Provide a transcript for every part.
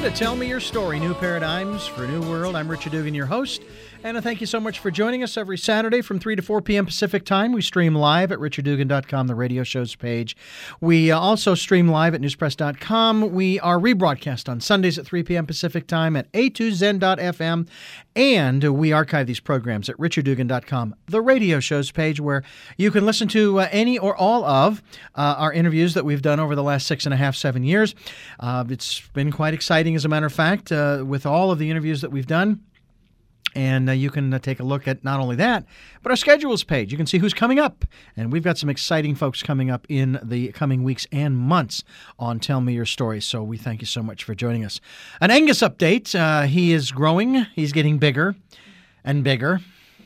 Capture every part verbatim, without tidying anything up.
to Tell Me Your Story, New Paradigms for a New World. I'm Richard Dugan, your host, and thank you so much for joining us every Saturday from three to four p.m. Pacific Time. We stream live at richard dugan dot com, the radio show's page. We uh, also stream live at newspress dot com. We are rebroadcast on Sundays at three p.m. Pacific Time at a two zen dot f m, and we archive these programs at richard dugan dot com, the radio show's page, where you can listen to uh, any or all of uh, our interviews that we've done over the last six and a half, seven years. Uh, it's been quite exciting, as a matter of fact, uh, with all of the interviews that we've done. And uh, you can uh, take a look at not only that, but our schedules page. You can see who's coming up. And we've got some exciting folks coming up in the coming weeks and months on Tell Me Your Story. So we thank you so much for joining us. An Angus update. Uh, he is growing. He's getting bigger and bigger.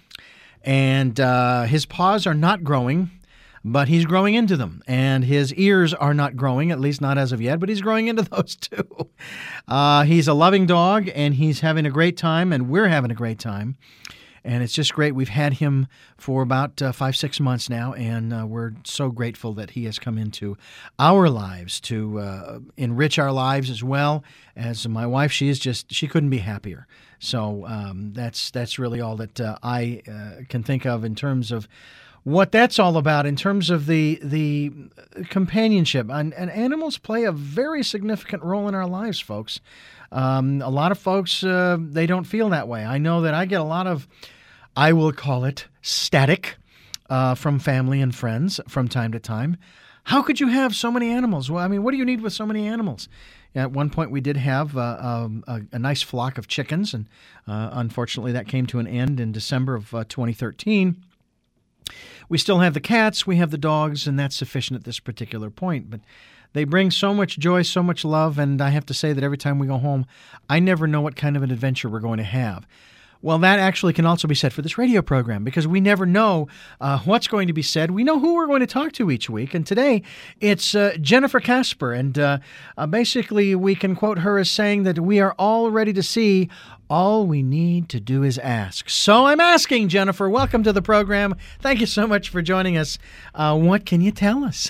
And uh, his paws are not growing, but he's growing into them. And his ears are not growing, at least not as of yet, but he's growing into those too. Uh, he's a loving dog, and he's having a great time, and we're having a great time. And it's just great. We've had him for about uh, five, six months now, and uh, we're so grateful that he has come into our lives to uh, enrich our lives as well. As my wife, she is just, she couldn't be happier. So um, that's, that's really all that uh, I uh, can think of in terms of what that's all about, in terms of the the companionship. And, and animals play a very significant role in our lives, folks. Um, a lot of folks, uh, they don't feel that way. I know that I get a lot of, I will call it static, uh, from family and friends from time to time. How could you have so many animals? Well, I mean, what do you need with so many animals? At one point, we did have uh, um, a, a nice flock of chickens, and uh, unfortunately, that came to an end in December of uh, twenty thirteen. We still have the cats, we have the dogs, and that's sufficient at this particular point. But they bring so much joy, so much love, and I have to say that every time we go home, I never know what kind of an adventure we're going to have. Well, that actually can also be said for this radio program, because we never know uh, what's going to be said. We know who we're going to talk to each week, and today it's uh, Jennifer Casper, and uh, uh, basically we can quote her as saying that we are all ready to see. All we need to do is ask. So I'm asking, Jennifer, welcome to the program. Thank you so much for joining us. Uh, what can you tell us?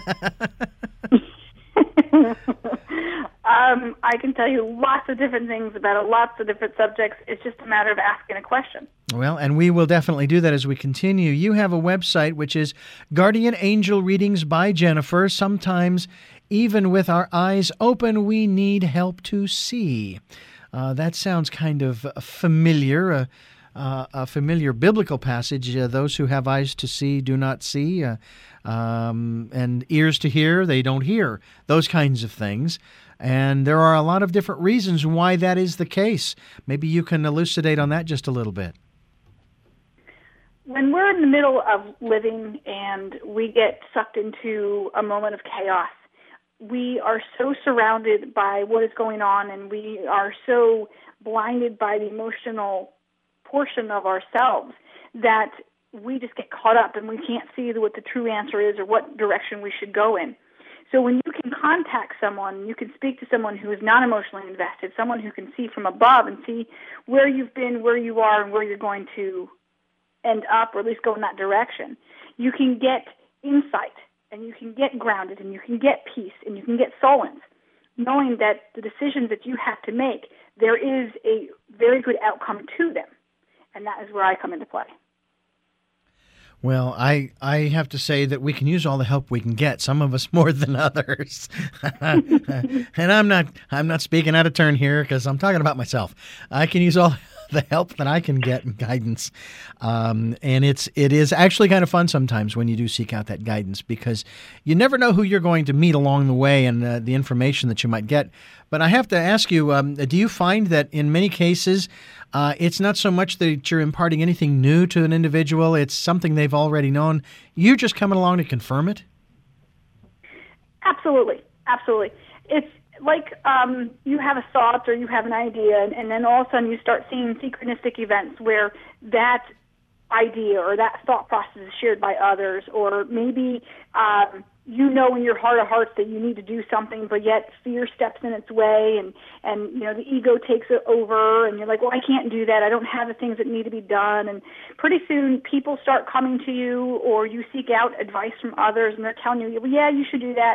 um, I can tell you lots of different things about it, lots of different subjects. It's just a matter of asking a question. Well, and we will definitely do that as we continue. You have a website, which is Guardian Angel Readings by Jennifer. Sometimes, even with our eyes open, we need help to see. Uh, that sounds kind of familiar, uh, uh, a familiar biblical passage. Uh, those who have eyes to see do not see, uh, um, and ears to hear, they don't hear, those kinds of things. And there are a lot of different reasons why that is the case. Maybe you can elucidate on that just a little bit. When we're in the middle of living and we get sucked into a moment of chaos, we are so surrounded by what is going on, and we are so blinded by the emotional portion of ourselves that we just get caught up and we can't see what the true answer is or what direction we should go in. So when you can contact someone, you can speak to someone who is not emotionally invested, someone who can see from above and see where you've been, where you are, and where you're going to end up, or at least go in that direction, you can get insight. And you can get grounded, and you can get peace, and you can get solace, knowing that the decisions that you have to make, there is a very good outcome to them. And that is where I come into play. Well, I, I have to say that we can use all the help we can get, some of us more than others. And I'm not I'm not speaking out of turn here, because I'm talking about myself. I can use all the help that I can get and guidance. Um, and it's, it is actually kind of fun sometimes when you do seek out that guidance, because you never know who you're going to meet along the way and uh, the information that you might get. But I have to ask you, um, do you find that in many cases, uh, it's not so much that you're imparting anything new to an individual, it's something they've already known. You're just coming along to confirm it? Absolutely. Absolutely. It's like um, you have a thought or you have an idea, and, and then all of a sudden you start seeing synchronistic events where that idea or that thought process is shared by others, or maybe um, you know in your heart of hearts that you need to do something, but yet fear steps in its way, and, and you know the ego takes it over, and you're like, well, I can't do that. I don't have the things that need to be done. And pretty soon people start coming to you, or you seek out advice from others, and they're telling you, well, yeah, you should do that.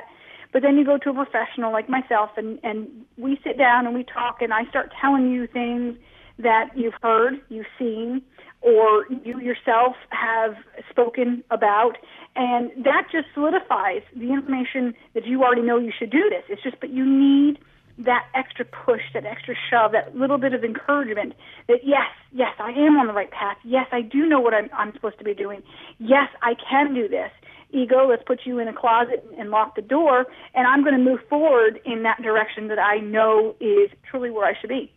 But then you go to a professional like myself, and, and we sit down and we talk, and I start telling you things that you've heard, you've seen, or you yourself have spoken about, and that just solidifies the information that you already know you should do this. It's just, but you need that extra push, that extra shove, that little bit of encouragement that, yes, yes, I am on the right path. Yes, I do know what I'm, I'm supposed to be doing. Yes, I can do this. Ego, let's put you in a closet and lock the door, and I'm going to move forward in that direction that I know is truly where I should be.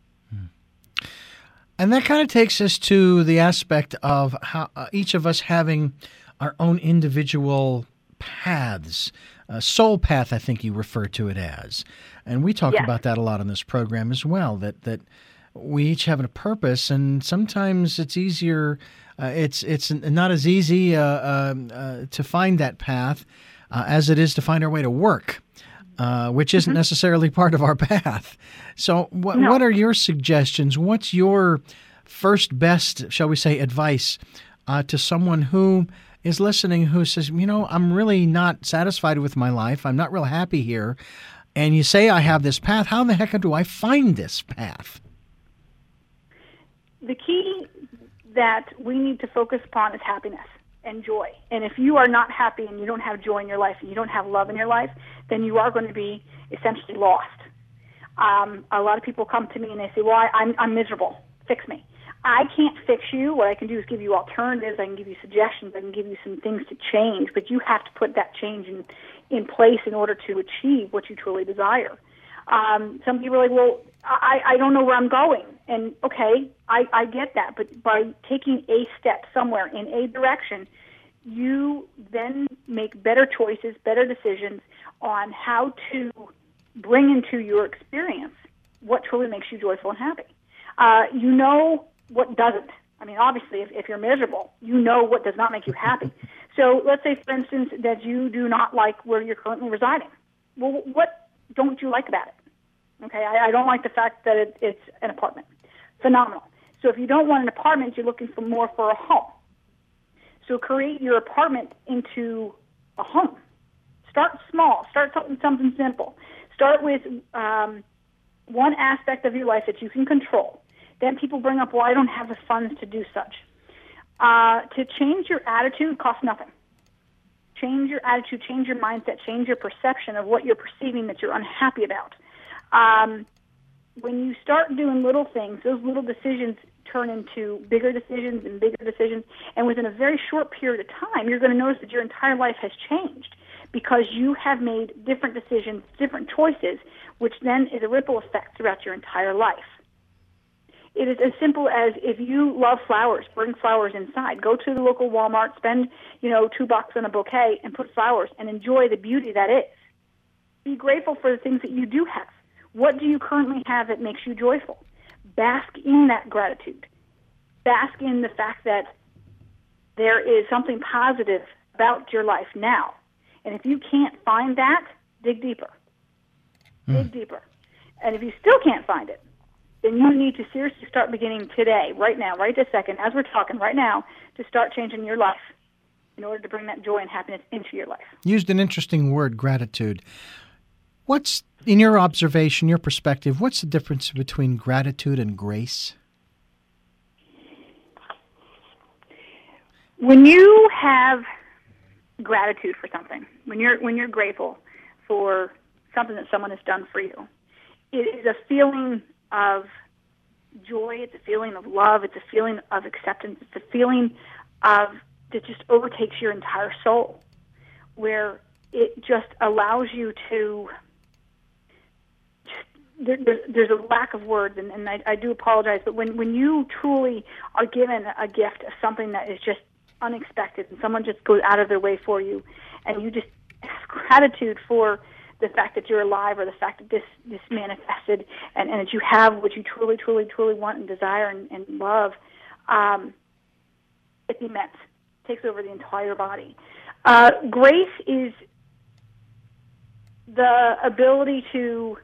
And that kind of takes us to the aspect of how uh, each of us having our own individual paths, uh, soul path, I think you refer to it as. And we talk yes. about that a lot on this program as well, that, that we each have a purpose, and sometimes it's easier, uh, it's it's not as easy uh, uh, uh, to find that path uh, as it is to find our way to work. Uh, which isn't mm-hmm. necessarily part of our path. So what no. what are your suggestions? What's your first best, shall we say, advice uh, to someone who is listening who says, you know, I'm really not satisfied with my life. I'm not real happy here. And you say I have this path. How the heck do I find this path? The key that we need to focus upon is happiness and joy. And if you are not happy and you don't have joy in your life and you don't have love in your life, then you are going to be essentially lost. Um, a lot of people come to me and they say, well, I, I'm, I'm miserable. Fix me. I can't fix you. What I can do is give you alternatives. I can give you suggestions. I can give you some things to change. But you have to put that change in, in place in order to achieve what you truly desire. Um, some people are like, well, I, I don't know where I'm going. And, okay, I, I get that. But by taking a step somewhere in a direction, you then make better choices, better decisions on how to bring into your experience what truly makes you joyful and happy. Uh, you know what doesn't. I mean, obviously, if, if you're miserable, you know what does not make you happy. So let's say, for instance, that you do not like where you're currently residing. Well, what don't you like about it? Okay, I, I don't like the fact that it, it's an apartment. Phenomenal. So if you don't want an apartment, you're looking for more for a home. So create your apartment into a home. Start small. Start something something simple. Start with um, one aspect of your life that you can control. Then people bring up, well, I don't have the funds to do such. Uh, to change your attitude costs nothing. Change your attitude, change your mindset, change your perception of what you're perceiving that you're unhappy about. Um, when you start doing little things, those little decisions turn into bigger decisions and bigger decisions, and within a very short period of time, you're going to notice that your entire life has changed because you have made different decisions, different choices, which then is a ripple effect throughout your entire life. It is as simple as if you love flowers, bring flowers inside. Go to the local Walmart, spend, you know, two bucks on a bouquet and put flowers and enjoy the beauty that is. Be grateful for the things that you do have. What do you currently have that makes you joyful? Bask in that gratitude. Bask in the fact that there is something positive about your life now. And if you can't find that, dig deeper. Mm. Dig deeper. And if you still can't find it, then you need to seriously start beginning today, right now, right this second, as we're talking right now, to start changing your life in order to bring that joy and happiness into your life. Used an interesting word, gratitude. What's, in your observation, your perspective, what's the difference between gratitude and grace? When you have gratitude for something, when you're when you're grateful for something that someone has done for you, it is a feeling of joy, it's a feeling of love, it's a feeling of acceptance, it's a feeling of that just overtakes your entire soul, where it just allows you to, there, there's, there's a lack of words, and, and I, I do apologize, but when, when you truly are given a gift of something that is just unexpected, and someone just goes out of their way for you, and you just have gratitude for the fact that you're alive, or the fact that this, this manifested, and, and that you have what you truly, truly, truly want and desire and, and love, um, it's immense. It takes over the entire body. Uh, grace is the ability to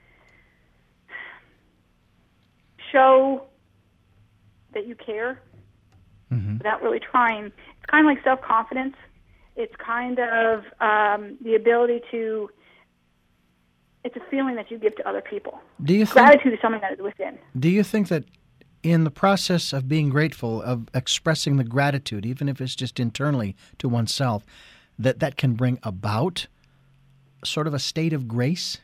show that you care mm-hmm. without really trying. It's kind of like self-confidence. It's kind of um, the ability to It's a feeling that you give to other people. Do you think, Gratitude is something that is within. Do you think that in the process of being grateful, of expressing the gratitude, even if it's just internally to oneself, that that can bring about sort of a state of grace?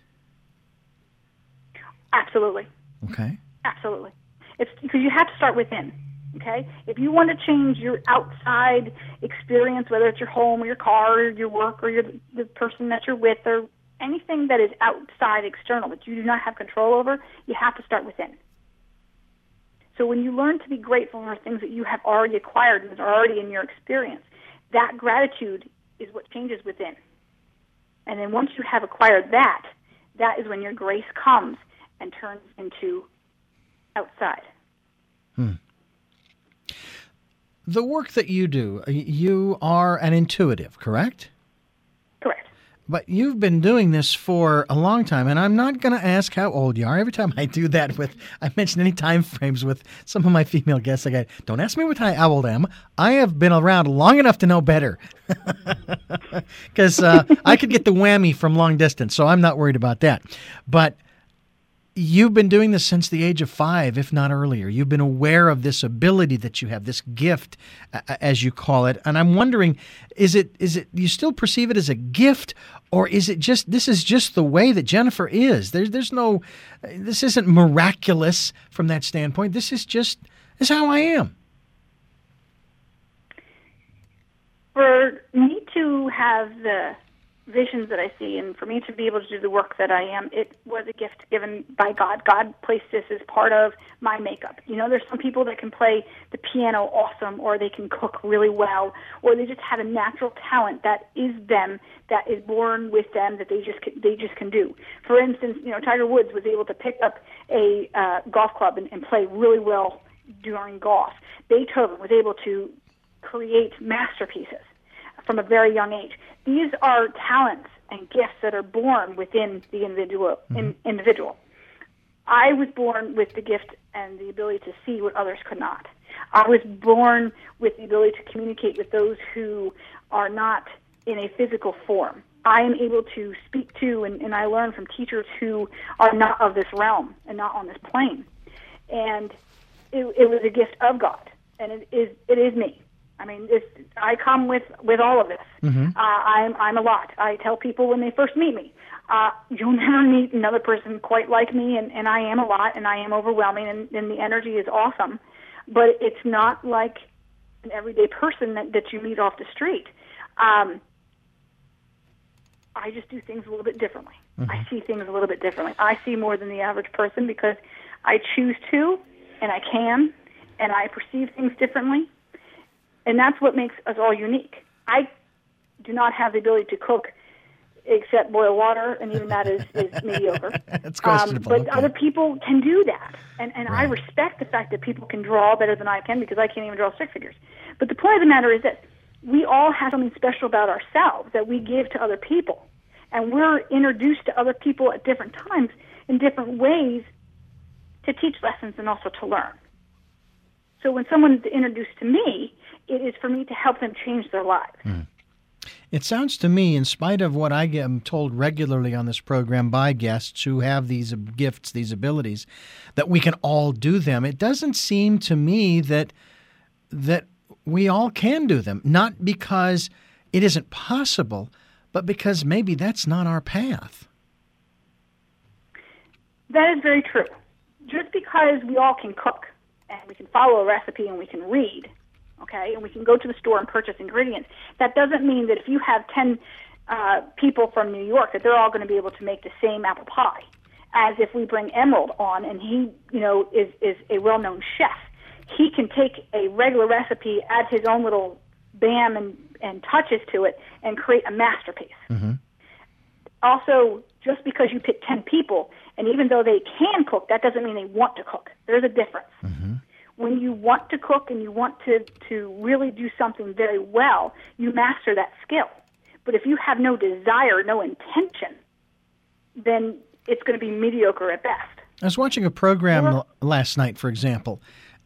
Absolutely. Okay. Absolutely. It's because you have to start within. Okay? If you want to change your outside experience, whether it's your home or your car or your work or your, the person that you're with or anything that is outside external that you do not have control over, you have to start within. So when you learn to be grateful for things that you have already acquired and are already in your experience, that gratitude is what changes within. And then once you have acquired that, that is when your grace comes and turns into outside. Hmm. The work that you do, you are an intuitive, correct? Correct. But you've been doing this for a long time, and I'm not going to ask how old you are. Every time I do that with, I mention any time frames with some of my female guests, I go, don't ask me what I, how old I am. I have been around long enough to know better. Because uh, I could get the whammy from long distance, so I'm not worried about that. But you've been doing this since the age of five, if not earlier. You've been aware of this ability that you have, this gift, uh, as you call it. And I'm wondering, is it is it you still perceive it as a gift, or is it just this is just the way that Jennifer is? There's there's no, this isn't miraculous from that standpoint. This is just this is how I am. For me to have the visions that I see, and for me to be able to do the work that I am, it was a gift given by God. God placed this as part of my makeup. You know, there's some people that can play the piano awesome, or they can cook really well, or they just have a natural talent that is them, that is born with them, that they just can, they just can do. For instance, you know, Tiger Woods was able to pick up a uh, golf club and, and play really well during golf. Beethoven was able to create masterpieces from a very young age. These are talents and gifts that are born within the individual. Mm-hmm. in, individual. I was born with the gift and the ability to see what others could not. I was born with the ability to communicate with those who are not in a physical form. I am able to speak to, and, and I learn from teachers who are not of this realm and not on this plane. And it, it was a gift of God, and it is it is me. I mean, it's, I come with, with all of this. Mm-hmm. Uh, I'm I'm a lot. I tell people when they first meet me, uh, you'll never meet another person quite like me, and, and I am a lot, and I am overwhelming, and, and the energy is awesome. But it's not like an everyday person that, that you meet off the street. Um, I just do things a little bit differently. Mm-hmm. I see things a little bit differently. I see more than the average person because I choose to, and I can, and I perceive things differently. And that's what makes us all unique. I do not have the ability to cook except boil water, and even that is, is mediocre. That's questionable. Um, but okay. other people can do that. And, and right. I respect the fact that people can draw better than I can, because I can't even draw stick figures. But the point of the matter is that we all have something special about ourselves that we give to other people. And we're introduced to other people at different times in different ways to teach lessons and also to learn. So when someone's introduced to me, it is for me to help them change their lives. Mm. It sounds to me, in spite of what I am told regularly on this program by guests who have these gifts, these abilities, that we can all do them. It doesn't seem to me that that we all can do them, not because it isn't possible, but because maybe that's not our path. That is very true. Just because we all can cook, and we can follow a recipe, and we can read, okay, and we can go to the store and purchase ingredients, that doesn't mean that if you have ten uh, people from New York that they're all going to be able to make the same apple pie. As if we bring Emerald on, and he, you know, is, is a well-known chef. He can take a regular recipe, add his own little bam and, and touches to it, and create a masterpiece. Mm-hmm. Also, just because you pick ten people, and even though they can cook, that doesn't mean they want to cook. There's a difference. Mm-hmm. When you want to cook and you want to, to really do something very well, you master that skill. But if you have no desire, no intention, then it's going to be mediocre at best. I was watching a program l- last night, for example,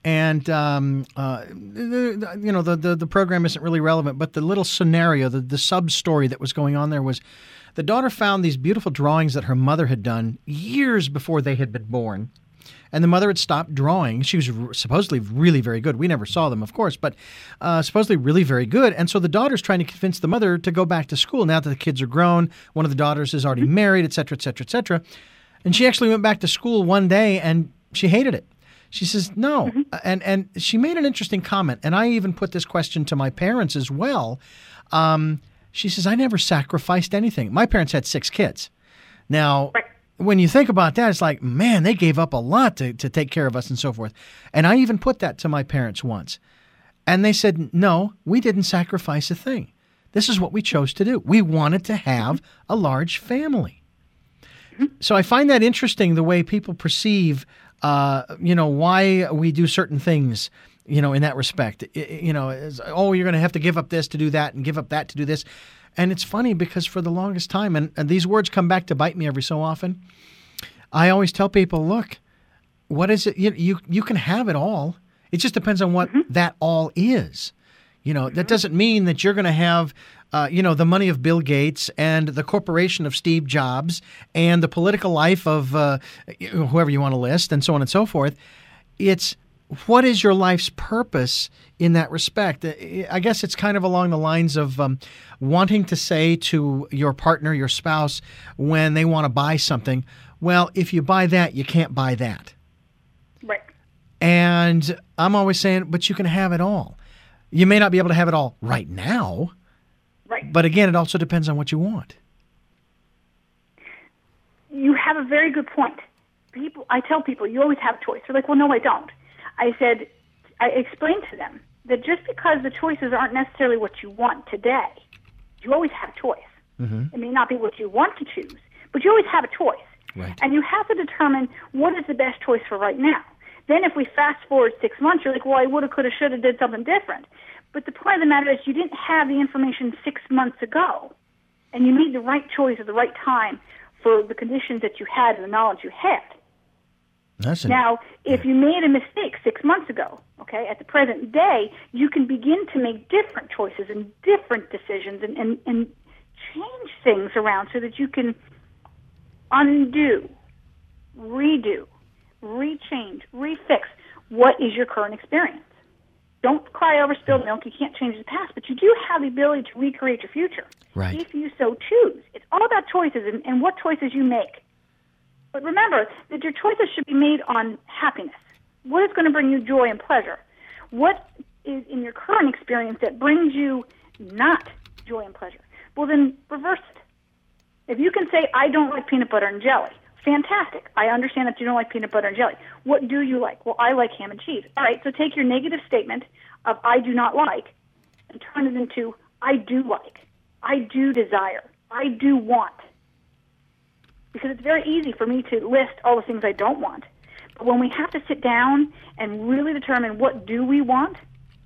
And, um, uh, the, the, you know, the, the, the program isn't really relevant, but the little scenario, the, the sub-story that was going on there was the daughter found these beautiful drawings that her mother had done years before they had been born. And the mother had stopped drawing. She was supposedly really very good. We never saw them, of course, but uh, supposedly really very good. And so the daughter's trying to convince the mother to go back to school now that the kids are grown. One of the daughters is already married, et cetera, et cetera, et cetera. And she actually went back to school one day, and she hated it. She says, no. Mm-hmm. And and she made an interesting comment, and I even put this question to my parents as well. Um, she says, I never sacrificed anything. My parents had six kids. Now, when you think about that, it's like, man, they gave up a lot to, to take care of us and so forth. And I even put that to my parents once. And they said, no, we didn't sacrifice a thing. This is what we chose to do. We wanted to have a large family. So I find that interesting, the way people perceive Uh, you know, why we do certain things, you know, in that respect. It, you know, is, oh, you're going to have to give up this to do that and give up that to do this. And it's funny because for the longest time, and, and these words come back to bite me every so often, I always tell people, look, what is it? You you, you can have it all. It just depends on what mm-hmm. that all is. You know, mm-hmm. that doesn't mean that you're going to have, uh, you know, the money of Bill Gates and the corporation of Steve Jobs and the political life of uh, whoever you want to list and so on and so forth. It's what is your life's purpose in that respect? I guess it's kind of along the lines of um, wanting to say to your partner, your spouse, when they want to buy something, well, if you buy that, you can't buy that. Right. And I'm always saying, but you can have it all. You may not be able to have it all right now, right? But again, it also depends on what you want. You have a very good point. People, I tell people, you always have a choice. They're like, well, no, I don't. I said, I explained to them that just because the choices aren't necessarily what you want today, you always have a choice. Mm-hmm. It may not be what you want to choose, but you always have a choice. Right. And you have to determine what is the best choice for right now. Then if we fast forward six months, you're like, well, I would have, could have, should have, did something different. But the point of the matter is you didn't have the information six months ago, and you made the right choice at the right time for the conditions that you had and the knowledge you had. That's an, now, if you made a mistake six months ago, okay, at the present day, you can begin to make different choices and different decisions and, and, and change things around so that you can undo, redo, rechange, refix what is your current experience. Don't cry over spilled milk. You can't change the past, but you do have the ability to recreate your future. Right. If you so choose. It's all about choices and, and what choices you make. But remember that your choices should be made on happiness. What is going to bring you joy and pleasure? What is in your current experience that brings you not joy and pleasure? Well, then reverse it. If you can say, I don't like peanut butter and jelly, fantastic. I understand that you don't like peanut butter and jelly. What do you like? Well, I like ham and cheese. All right, so take your negative statement of I do not like and turn it into I do like, I do desire, I do want. Because it's very easy for me to list all the things I don't want. But when we have to sit down and really determine what do we want,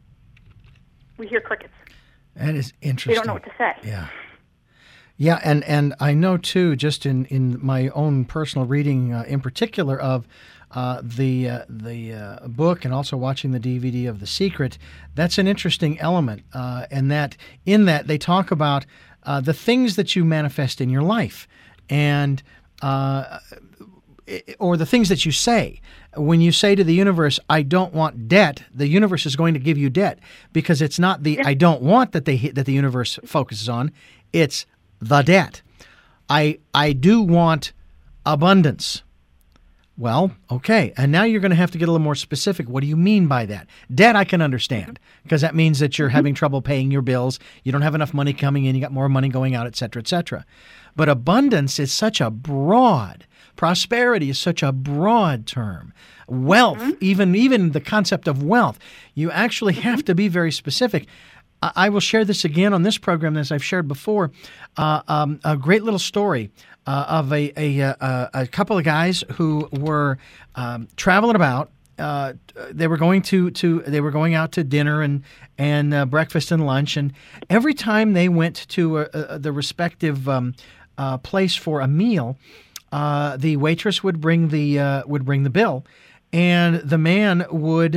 we hear crickets. That is interesting. We don't know what to say. Yeah. Yeah, and, and I know, too, just in, in my own personal reading uh, in particular of uh, the uh, the uh, book and also watching the D V D of The Secret, that's an interesting element. Uh, and that in that they talk about uh, the things that you manifest in your life and uh, or the things that you say. When you say to the universe, I don't want debt, the universe is going to give you debt because it's not the I don't want that they that the universe focuses on. It's the debt. I I do want abundance. Well, okay. And now you're going to have to get a little more specific. What do you mean by that? Debt I can understand because that means that you're mm-hmm. having trouble paying your bills. You don't have enough money coming in. You got more money going out, et cetera, et cetera. But abundance is such a broad, prosperity is such a broad term. Wealth, mm-hmm. even, even the concept of wealth, you actually mm-hmm. have to be very specific. I will share this again on this program as I've shared before. Uh, um, a great little story uh, of a, a, a, a couple of guys who were um, traveling about. Uh, they were going to, to they were going out to dinner and and uh, breakfast and lunch, and every time they went to uh, uh, the respective um, uh, place for a meal, uh, the waitress would bring the uh, would bring the bill, and the man would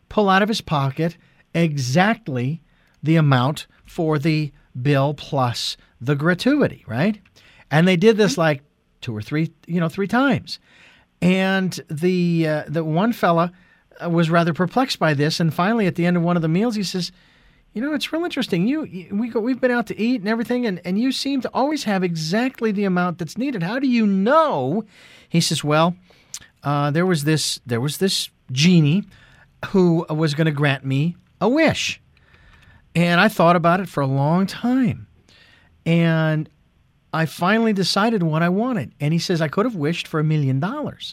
pull out of his pocket exactly the amount for the bill plus the gratuity, right? And they did this like two or three, you know, three times. And the uh, the one fella was rather perplexed by this. And finally, at the end of one of the meals, he says, you know, it's real interesting. You, you we go, we've been out to eat and everything, and, and you seem to always have exactly the amount that's needed. How do you know? He says, well, uh, there was this there was this genie who was going to grant me a wish. And I thought about it for a long time. And I finally decided what I wanted. And he says, I could have wished for a million dollars.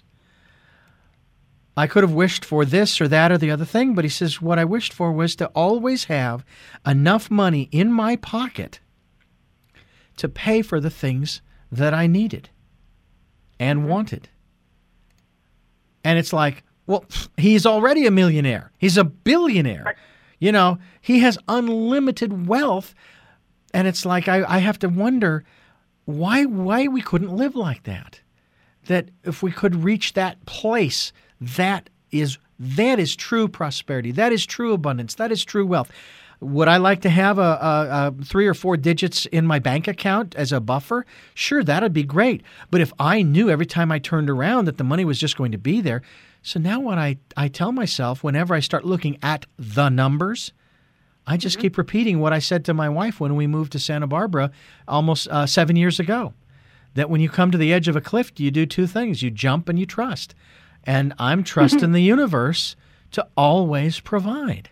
I could have wished for this or that or the other thing. But he says, what I wished for was to always have enough money in my pocket to pay for the things that I needed and wanted. And it's like, well, he's already a millionaire. He's a billionaire. You know, he has unlimited wealth. And it's like, I, I have to wonder why why we couldn't live like that. That if we could reach that place, that is that is true prosperity. That is true abundance. That is true wealth. Would I like to have a, a, a three or four digits in my bank account as a buffer? Sure, that'd be great. But if I knew every time I turned around that the money was just going to be there, so now what I, I tell myself whenever I start looking at the numbers, I just mm-hmm. keep repeating what I said to my wife when we moved to Santa Barbara almost uh, seven years ago, that when you come to the edge of a cliff, you do two things. You jump and you trust. And I'm trusting mm-hmm. the universe to always provide.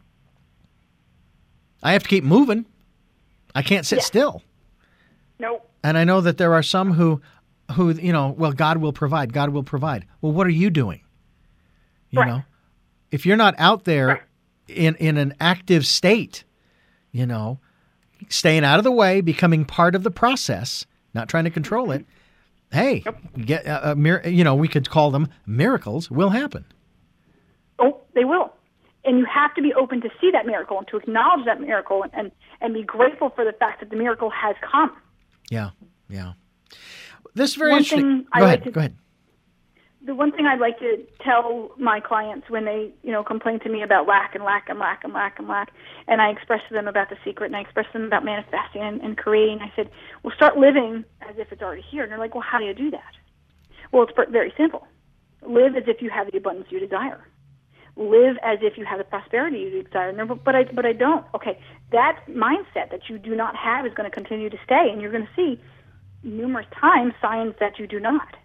I have to keep moving. I can't sit yeah. still. Nope. And I know that there are some who, who you know, well, God will provide. God will provide. Well, what are you doing? You right. know, if you're not out there right. in, in an active state, you know, staying out of the way, becoming part of the process, not trying to control it, hey, yep. get a, a mir- you know, we could call them miracles will happen. Oh, they will. And you have to be open to see that miracle and to acknowledge that miracle and, and, and be grateful for the fact that the miracle has come. Yeah, yeah. This is very one interesting. Thing go I ahead, like to, go ahead. The one thing I'd like to tell my clients when they, you know, complain to me about lack and lack and lack and lack and lack, and I express to them about the secret and I express to them about manifesting and, and creating, I said, well, start living as if it's already here. And they're like, well, how do you do that? Well, it's very simple. Live as if you have the abundance you desire. Live as if you have the prosperity you desire. And but I, but I don't. Okay, that mindset that you do not have is going to continue to stay, and you're going to see numerous times signs that you do not.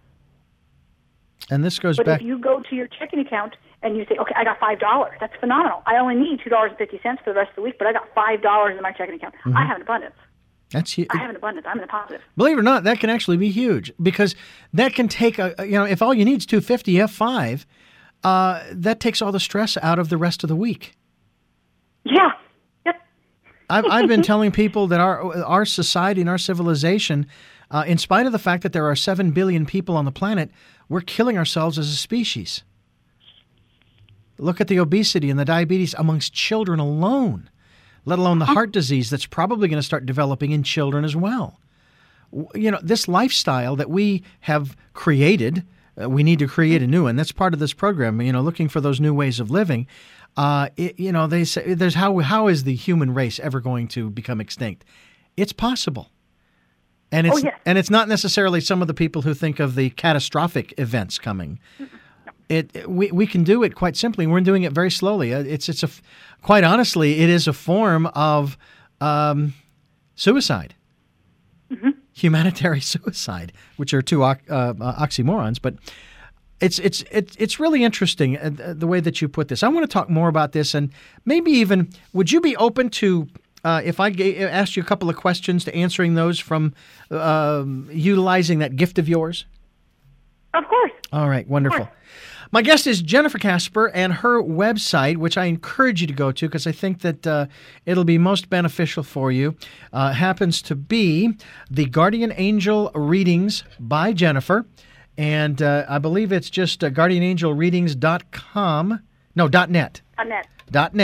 And this goes but back. But if you go to your checking account and you say, okay, I got five dollars, that's phenomenal. I only need two dollars and fifty cents for the rest of the week, but I got five dollars in my checking account. Mm-hmm. I have an abundance. That's huge. I have an abundance. I'm in the positive. Believe it or not, that can actually be huge because that can take a, you know, if all you need is two hundred fifty, you have five. Uh, that takes all the stress out of the rest of the week. Yeah. Yep. I've, I've been telling people that our our society and our civilization, uh, in spite of the fact that there are seven billion people on the planet, we're killing ourselves as a species. Look at the obesity and the diabetes amongst children alone, let alone the heart disease that's probably going to start developing in children as well. You know, this lifestyle that we have created, Uh, we need to create a new one. That's part of this program, you know, looking for those new ways of living. Uh, it, you know, they say there's how how is the human race ever going to become extinct? It's possible. And it's oh, yes. and it's not necessarily some of the people who think of the catastrophic events coming. It, it we we can do it quite simply. We're doing it very slowly. It's it's a quite honestly, it is a form of um, suicide. Mm-hmm. Humanitarian suicide, which are two uh, uh, oxymorons, but it's it's it's it's really interesting uh, the way that you put this. I want to talk more about this, and maybe even would you be open to uh, if I g- asked you a couple of questions to answering those from uh, utilizing that gift of yours? Of course. All right, wonderful. My guest is Jennifer Casper, and her website, which I encourage you to go to because I think that uh, it'll be most beneficial for you, uh, happens to be the Guardian Angel Readings by Jennifer. And uh, I believe it's just uh, guardian angel readings dot com. No, .net. .net. .net.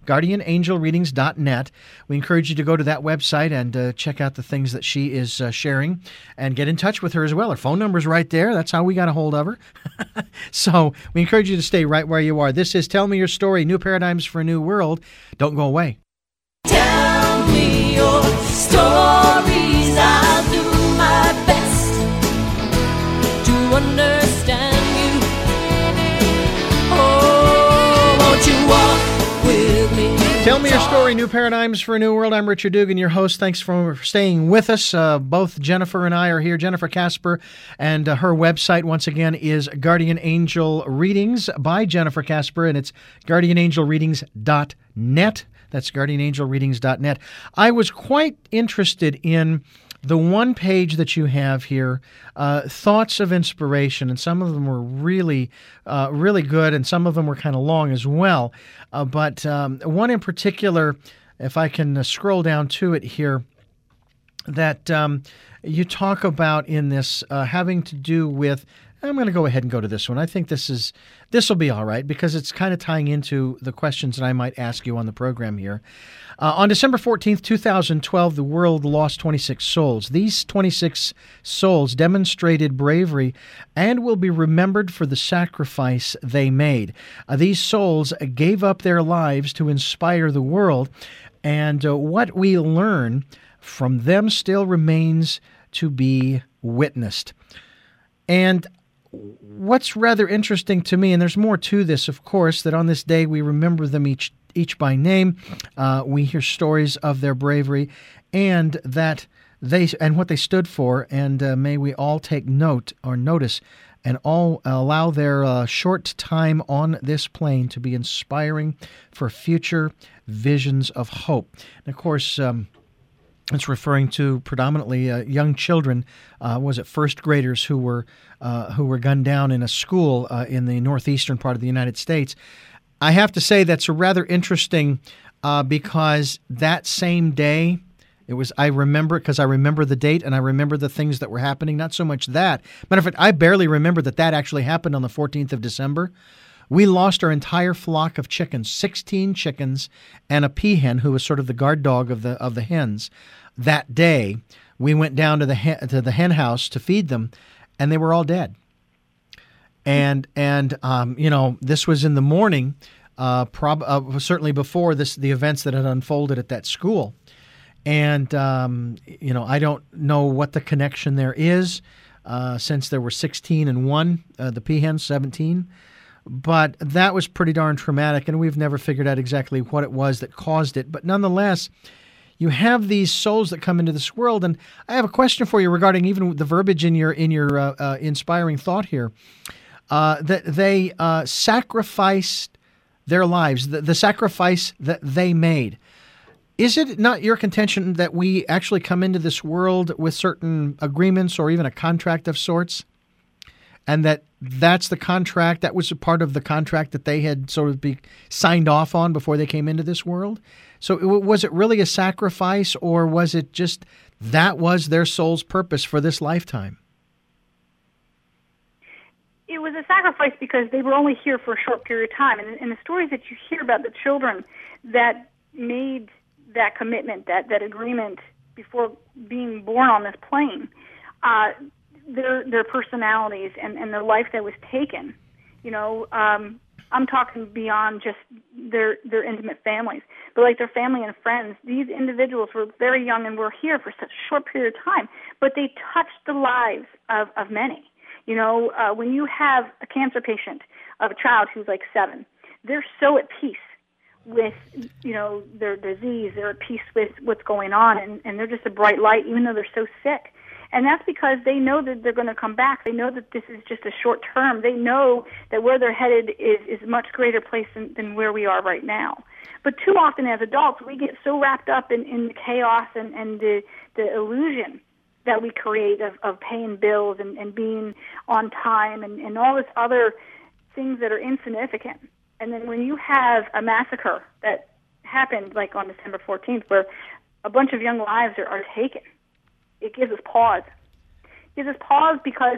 guardian angel readings dot net. We encourage you to go to that website and uh, check out the things that she is uh, sharing and get in touch with her as well. Her phone number's right there. That's how we got a hold of her. So we encourage you to stay right where you are. This is Tell Me Your Story, New Paradigms for a New World. Don't go away. Tell me your stories. I'll do my best to understand you. Oh, won't you walk with me? Tell Me Your Story, New Paradigms for a New World. I'm Richard Dugan, your host. Thanks for staying with us. Uh, both Jennifer and I are here. Jennifer Casper, and uh, her website, once again, is Guardian Angel Readings by Jennifer Casper, and it's guardian angel readings dot net. That's guardian angel readings dot net. I was quite interested in the one page that you have here, uh, Thoughts of Inspiration, and some of them were really, uh, really good, and some of them were kind of long as well. Uh, but um, one in particular, if I can uh, scroll down to it here, that um, you talk about in this uh, having to do with, I'm going to go ahead and go to this one. I think this is this will be all right because it's kind of tying into the questions that I might ask you on the program here. Uh, on December fourteenth, twenty twelve, the world lost twenty-six souls. These twenty-six souls demonstrated bravery and will be remembered for the sacrifice they made. Uh, these souls gave up their lives to inspire the world, and uh, what we learn from them still remains to be witnessed. And what's rather interesting to me, and there's more to this, of course, that on this day we remember them each each by name. Uh, we hear stories of their bravery and that they and what they stood for, and uh, may we all take note or notice and all allow their uh, short time on this plane to be inspiring for future visions of hope. And of course, um, it's referring to predominantly uh, young children. Uh, was it first graders who were uh, who were gunned down in a school uh, in the northeastern part of the United States? I have to say that's rather interesting uh, because that same day, it was. I remember because I remember the date and I remember the things that were happening. Not so much that. Matter of fact, I barely remember that that actually happened on the fourteenth of December. We lost our entire flock of chickens, sixteen chickens and a peahen who was sort of the guard dog of the of the hens. That day, we went down to the hen, to the hen house to feed them, and they were all dead. And and um, you know, this was in the morning, uh, prob- uh, certainly before this the events that had unfolded at that school. And um, you know, I don't know what the connection there is, uh, since there were sixteen and one, uh, the peahens seventeen. But that was pretty darn traumatic, and we've never figured out exactly what it was that caused it. But nonetheless, you have these souls that come into this world, and I have a question for you regarding even the verbiage in your in your uh, uh, inspiring thought here, uh, that they uh, sacrificed their lives, the, the sacrifice that they made. Is it not your contention that we actually come into this world with certain agreements or even a contract of sorts? And that that's the contract, that was a part of the contract that they had sort of be signed off on before they came into this world? So it, was it really a sacrifice, or was it just that was their soul's purpose for this lifetime? It was a sacrifice because they were only here for a short period of time. And, and the stories that you hear about the children that made that commitment, that, that agreement before being born on this plane, uh, their their personalities and, and their life that was taken, you know, um, I'm talking beyond just their their intimate families, but like their family and friends. These individuals were very young and were here for such a short period of time, but they touched the lives of, of many. You know, uh, when you have a cancer patient of a child who's like seven, they're so at peace with, you know, their disease. They're at peace with what's going on, and, and they're just a bright light, even though they're so sick. And that's because they know that they're going to come back. They know that this is just a short term. They know that where they're headed is, is a much greater place than, than where we are right now. But too often as adults, we get so wrapped up in, in the chaos and, and the, the illusion that we create of, of paying bills and, and being on time and, and all this other things that are insignificant. And then when you have a massacre that happened like on December fourteenth where a bunch of young lives are, are taken, it gives us pause. It gives us pause because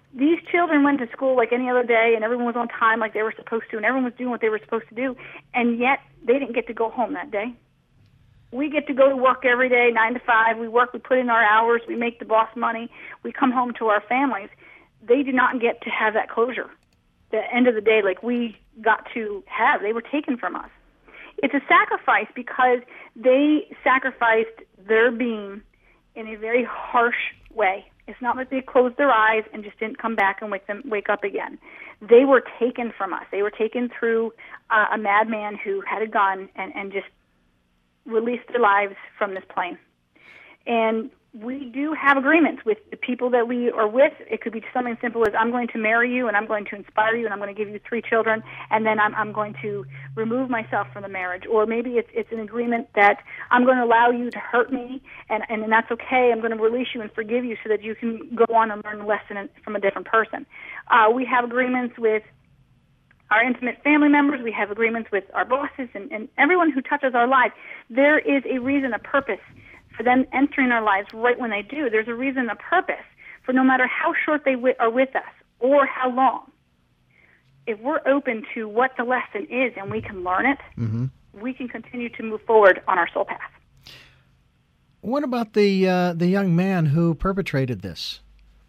These children went to school like any other day, and everyone was on time like they were supposed to, and everyone was doing what they were supposed to do, and yet they didn't get to go home that day. We get to go to work every day, nine to five. We work, we put in our hours, we make the boss money, we come home to our families. They did not get to have that closure. The end of the day, like we got to have, they were taken from us. It's a sacrifice because they sacrificed their being in a very harsh way. It's not like they closed their eyes and just didn't come back and wake them wake up again. They were taken from us. They were taken through uh, a madman who had a gun and, and just released their lives from this plane. And we do have agreements with the people that we are with. It could be something simple as I'm going to marry you and I'm going to inspire you and I'm going to give you three children and then I'm, I'm going to remove myself from the marriage. Or maybe it's, it's an agreement that I'm going to allow you to hurt me and, and, and that's okay. I'm going to release you and forgive you so that you can go on and learn a lesson from a different person. Uh, we have agreements with our intimate family members. We have agreements with our bosses and, and everyone who touches our lives. There is a reason, a purpose for them entering our lives right when they do. There's a reason, a purpose for no matter how short they w- are with us or how long. If we're open to what the lesson is and we can learn it, mm-hmm. we can continue to move forward on our soul path. What about the uh, the young man who perpetrated this?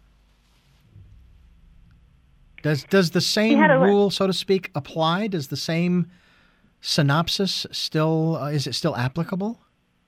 Does does the same rule, so to speak, apply? Does the same synopsis still uh, is it still applicable?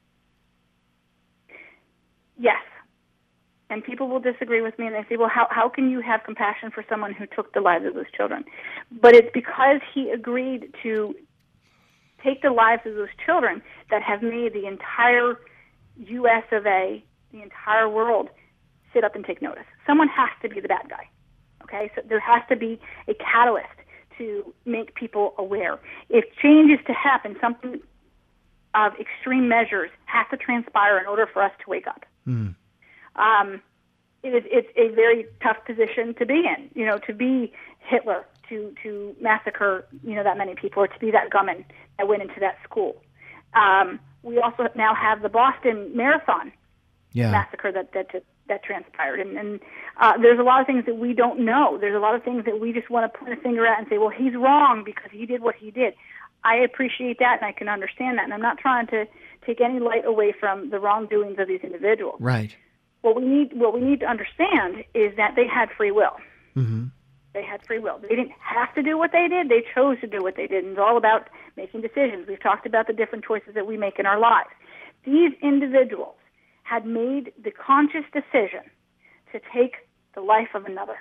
Yes. And people will disagree with me and they say, well, how, how can you have compassion for someone who took the lives of those children? But it's because he agreed to take the lives of those children that have made the entire U S of A, the entire world, sit up and take notice. Someone has to be the bad guy. Okay? So there has to be a catalyst to make people aware. If change is to happen, something of extreme measures has to transpire in order for us to wake up. Mm. Um, it is, it's a very tough position to be in, you know, to be Hitler, to, to massacre, you know, that many people, or to be that gunman that went into that school. Um, we also now have the Boston Marathon yeah. massacre that, that, that transpired. And, and uh, there's a lot of things that we don't know. There's a lot of things that we just want to point a finger at and say, well, he's wrong because he did what he did. I appreciate that and I can understand that. And I'm not trying to take any light away from the wrongdoings of these individuals. Right. What we need, what we need to understand is that they had free will. Mm-hmm. They had free will. They didn't have to do what they did. They chose to do what they did. And it's all about making decisions. We've talked about the different choices that we make in our lives. These individuals had made the conscious decision to take the life of another.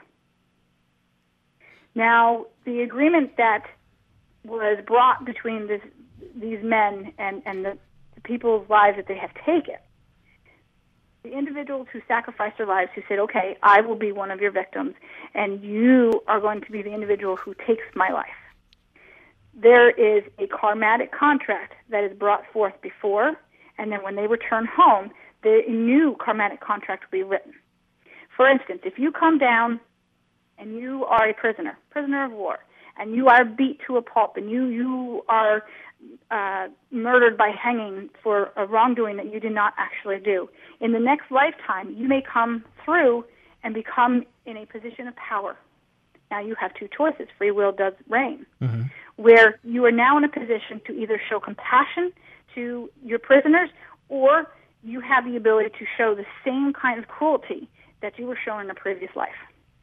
Now, the agreement that was brought between this, these men and, and the, the people's lives that they have taken, the individuals who sacrificed their lives, who said, okay, I will be one of your victims, and you are going to be the individual who takes my life. There is a karmatic contract that is brought forth before, and then when they return home, the new karmatic contract will be written. For instance, if you come down and you are a prisoner, prisoner of war, and you are beat to a pulp, and you, you are uh, murdered by hanging for a wrongdoing that you did not actually do, in the next lifetime, you may come through and become in a position of power. Now you have two choices. Free will does reign, mm-hmm. where you are now in a position to either show compassion to your prisoners or you have the ability to show the same kind of cruelty that you were shown in a previous life.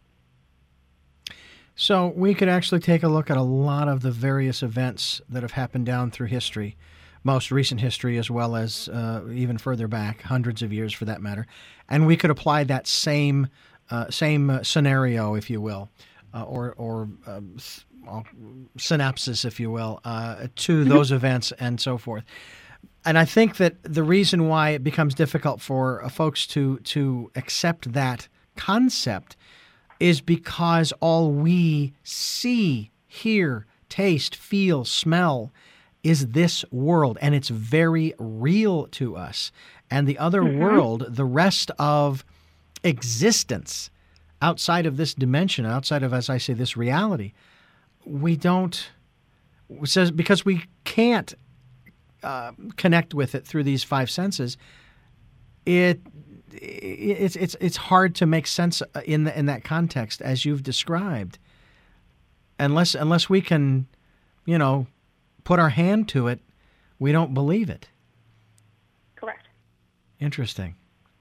So we could actually take a look at a lot of the various events that have happened down through history, most recent history as well as uh, even further back, hundreds of years for that matter, and we could apply that same uh, same uh, scenario, if you will, uh, or, or uh, synopsis, if you will, uh, to those events and so forth. And I think that the reason why it becomes difficult for uh, folks to to accept that concept is because all we see, hear, taste, feel, smell is this world, and it's very real to us. And the other mm-hmm. world, the rest of existence outside of this dimension, outside of, as I say, this reality, we don't, says because we can't uh, connect with it through these five senses, it it's it's it's hard to make sense in the, in that context as you've described, unless unless we can, you know, put our hand to it, we don't believe it. Correct. Interesting.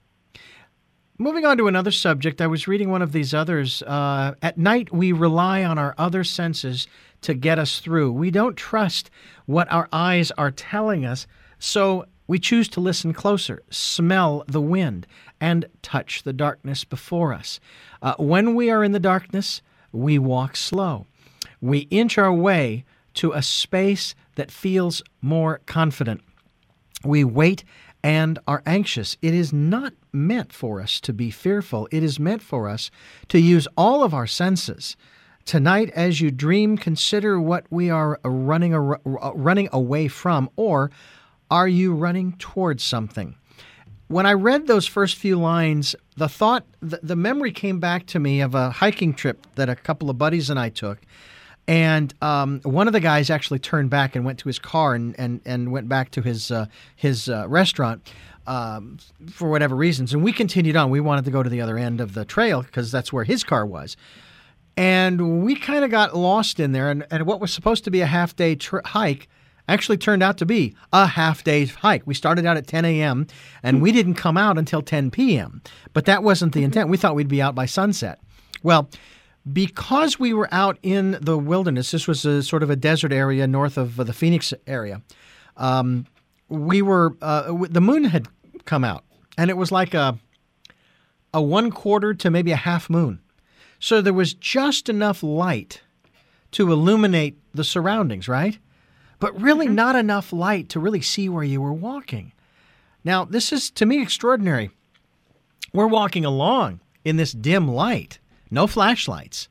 Moving on to another subject, I was reading one of these others. Uh, at night, we rely on our other senses to get us through. We don't trust what our eyes are telling us, so we choose to listen closer, smell the wind, and touch the darkness before us. Uh, when we are in the darkness, we walk slow. We inch our way to a space that feels more confident. We wait and are anxious. It is not meant for us to be fearful. It is meant for us to use all of our senses. Tonight, as you dream, consider what we are running running away from, or are you running towards something? When I read those first few lines, the thought, the, the memory came back to me of a hiking trip that a couple of buddies and I took. And um, one of the guys actually turned back and went to his car and, and, and went back to his uh, his uh, restaurant um, for whatever reasons. And we continued on. We wanted to go to the other end of the trail because that's where his car was. And we kind of got lost in there. And, and what was supposed to be a half-day tr- hike actually turned out to be a half-day hike. We started out at ten a.m., and we didn't come out until ten p.m. But that wasn't the intent. We thought we'd be out by sunset. Well, because we were out in the wilderness, this was a sort of a desert area north of the Phoenix area, um, we were uh, the moon had come out, and it was like a a one quarter to maybe a half moon. So there was just enough light to illuminate the surroundings, right? But really mm-hmm. not enough light to really see where you were walking. Now, this is, to me, extraordinary. We're walking along in this dim light. No flashlights.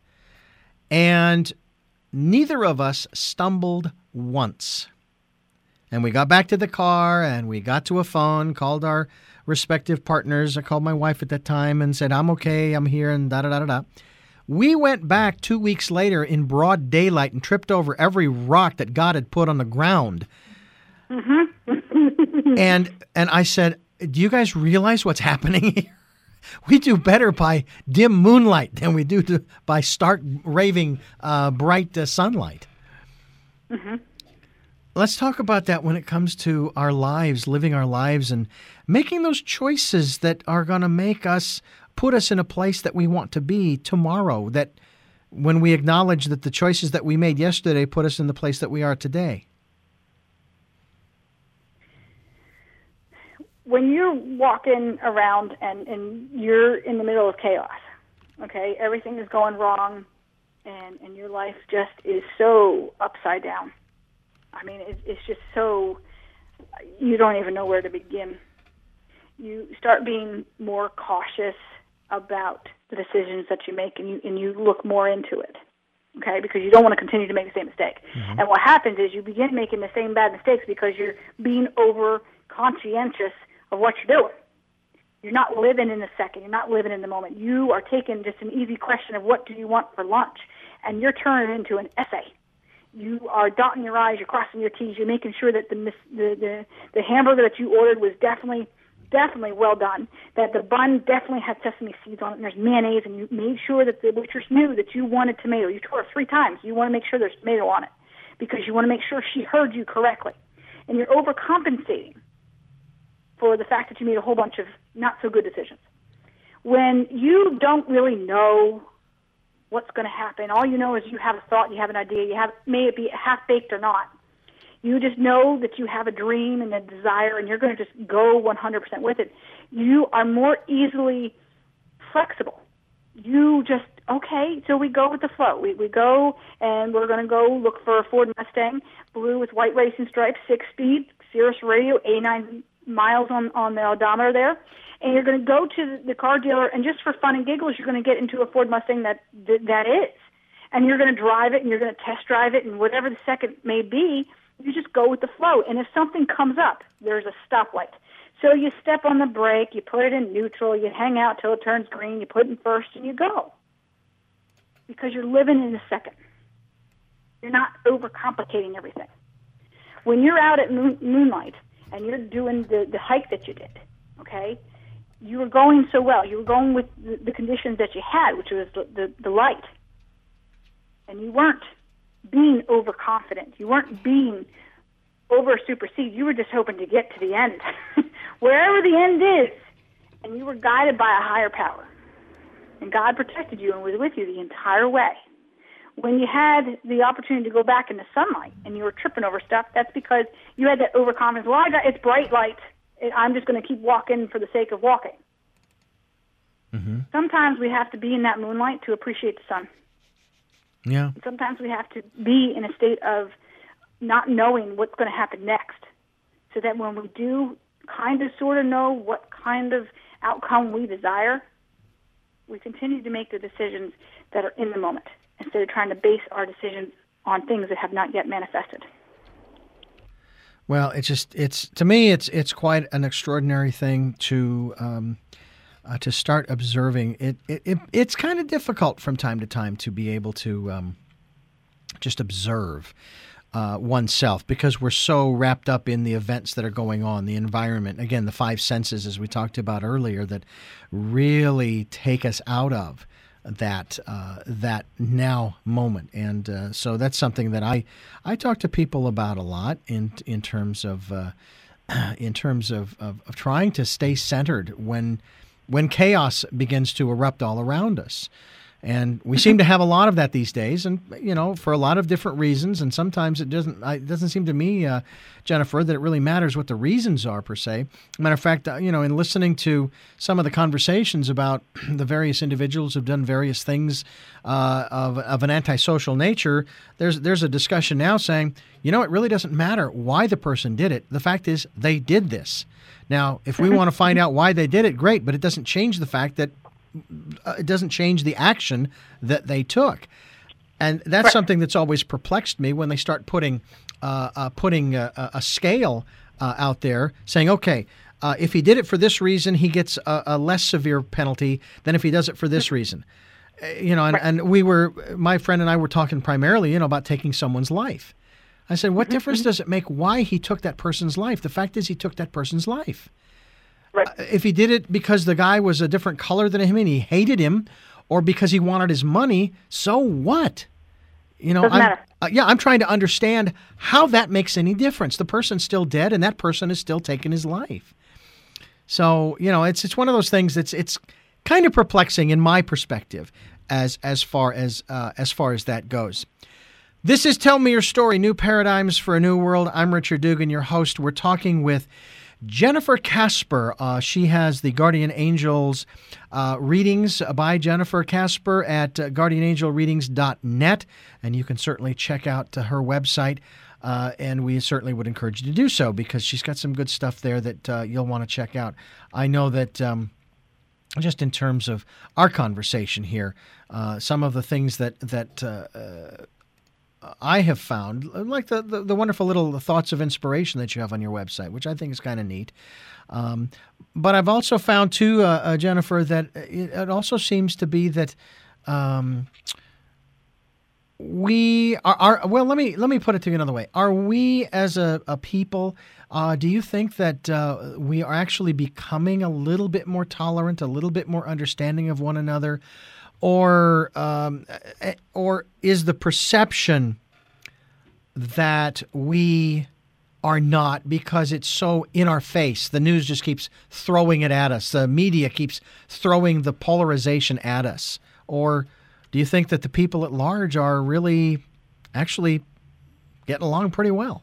And neither of us stumbled once. And we got back to the car, and we got to a phone, called our respective partners. I called my wife at that time and said, I'm okay, I'm here, and da-da-da-da-da. We went back two weeks later in broad daylight and tripped over every rock that God had put on the ground. Mm-hmm. and and I said, do you guys realize what's happening here? We do better by dim moonlight than we do to, by stark, raving, uh, bright uh, sunlight. Mm-hmm. Let's talk about that when it comes to our lives, living our lives, and making those choices that are going to make us, put us in a place that we want to be tomorrow, that when we acknowledge that the choices that we made yesterday put us in the place that we are today. When you're walking around and, and you're in the middle of chaos, okay, everything is going wrong, and, and your life just is so upside down. I mean, it, it's just so, you don't even know where to begin. You start being more cautious about the decisions that you make, and you, and you look more into it, okay, because you don't want to continue to make the same mistake. Mm-hmm. And what happens is you begin making the same bad mistakes because you're being over conscientious of what you're doing. You're not living in the second. You're not living in the moment. You are taking just an easy question of what do you want for lunch, and you're turning it into an essay. You are dotting your I's, you're crossing your T's, you're making sure that the the the, the hamburger that you ordered was definitely definitely well done, that the bun definitely had sesame seeds on it, and there's mayonnaise, and you made sure that the waitress knew that you wanted tomato. You told her three times. You want to make sure there's tomato on it because you want to make sure she heard you correctly. And you're overcompensating for the fact that you made a whole bunch of not-so-good decisions. When you don't really know what's going to happen, all you know is you have a thought, you have an idea, you have, may it be half-baked or not. You just know that you have a dream and a desire, and you're going to just go one hundred percent with it. You are more easily flexible. You just, okay, so we go with the flow. We we go, and we're going to go look for a Ford Mustang, blue with white racing stripes, six-speed, Sirius radio, eighty-nine miles on, on the odometer there, and you're going to go to the car dealer, and just for fun and giggles, you're going to get into a Ford Mustang that that, that is. And you're going to drive it, and you're going to test drive it, and whatever the second may be, you just go with the flow. And if something comes up, there's a stoplight. So you step on the brake, you put it in neutral, you hang out till it turns green, you put it in first, and you go. Because you're living in the second. You're not overcomplicating everything. When you're out at moon, moonlight, and you're doing the, the hike that you did, okay, You were going so well. You were going with the, the conditions that you had, which was the, the, the light. And you weren't being overconfident. You weren't being over supersede. You were just hoping to get to the end, wherever the end is. And you were guided by a higher power. And God protected you and was with you the entire way. When you had the opportunity to go back in the sunlight and you were tripping over stuff, that's because you had that overconfidence. Well, I got, it's bright light. I'm just going to keep walking for the sake of walking. Mm-hmm. Sometimes we have to be in that moonlight to appreciate the sun. Yeah. Sometimes we have to be in a state of not knowing what's going to happen next, so that when we do kind of sort of know what kind of outcome we desire, we continue to make the decisions that are in the moment instead of trying to base our decisions on things that have not yet manifested. Well, it's just it's to me it's it's quite an extraordinary thing to um, uh, to start observing. It, it, it it's kind of difficult from time to time to be able to um, just observe uh, oneself because we're so wrapped up in the events that are going on, the environment. Again, the five senses, as we talked about earlier, that really take us out of that uh, that now moment, and uh, so that's something that I I talk to people about a lot in in terms of uh, in terms of, of, of trying to stay centered when when chaos begins to erupt all around us. And we seem to have a lot of that these days, and you know, for a lot of different reasons. And sometimes it doesn't. It doesn't seem to me, uh, Jennifer, that it really matters what the reasons are per se. Matter of fact, uh, you know, in listening to some of the conversations about the various individuals who've done various things uh, of of an antisocial nature, there's there's a discussion now saying, you know, it really doesn't matter why the person did it. The fact is, they did this. Now, if we want to find out why they did it, great, but it doesn't change the fact that. Uh, it doesn't change the action that they took. And that's right. Something that's always perplexed me when they start putting uh, uh, putting a, a scale uh, out there saying, okay, uh, if he did it for this reason, he gets a, a less severe penalty than if he does it for this reason. Uh, you know, and, right. and we were, my friend and I were talking primarily, you know, about taking someone's life. I said, what difference does it make why he took that person's life? The fact is he took that person's life. Right. If he did it because the guy was a different color than him and he hated him, or because he wanted his money, so what? You know, Doesn't I'm, matter. Uh, yeah, I'm trying to understand how that makes any difference. The person's still dead, and that person is still taking his life. So, you know, it's it's one of those things that's it's kind of perplexing in my perspective, as as far as uh, as far as that goes. This is Tell Me Your Story: New Paradigms for a New World. I'm Richard Dugan, your host. We're talking with Jennifer Casper. Uh, she has the Guardian Angels uh, readings by Jennifer Casper at uh, guardian angel readings dot net, and you can certainly check out uh, her website, uh, and we certainly would encourage you to do so because she's got some good stuff there that uh, you'll want to check out. I know that um, just in terms of our conversation here, uh, some of the things that, that uh, uh, I have found, like the, the, the wonderful little thoughts of inspiration that you have on your website, which I think is kind of neat. Um, but I've also found, too, uh, uh, Jennifer, that it, it also seems to be that um, we are, are, well, let me let me put it to you another way. Are we as a, a people, uh, do you think that uh, we are actually becoming a little bit more tolerant, a little bit more understanding of one another? Or um, or is the perception that we are not because it's so in our face? The news just keeps throwing it at us. The media keeps throwing the polarization at us. Or do you think that the people at large are really actually getting along pretty well?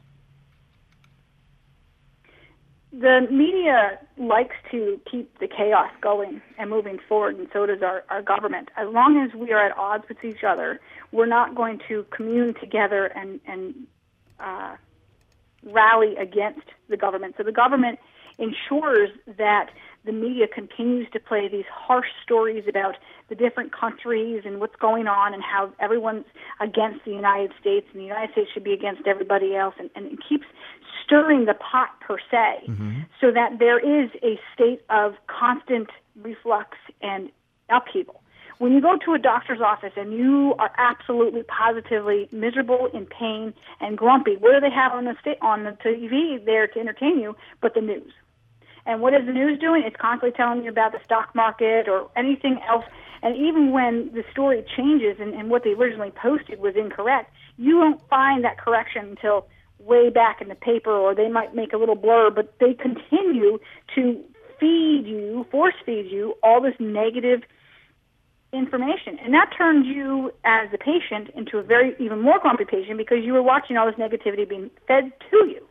The media likes to keep the chaos going and moving forward, and so does our, our government. As long as we are at odds with each other, we're not going to commune together and, and uh, rally against the government. So the government ensures that the media continues to play these harsh stories about the different countries and what's going on and how everyone's against the United States and the United States should be against everybody else, and, and it keeps stirring the pot per se, mm-hmm. so that there is a state of constant reflux and upheaval. When you go to a doctor's office and you are absolutely positively miserable, in pain, and grumpy, what do they have on the sta- on the T V there to entertain you but the news? And what is the news doing? It's constantly telling you about the stock market or anything else. And even when the story changes and, and what they originally posted was incorrect, you won't find that correction until way back in the paper, or they might make a little blurb, but they continue to feed you, force feed you, all this negative information. And that turns you as a patient into a very, even more grumpy patient because you were watching all this negativity being fed to you.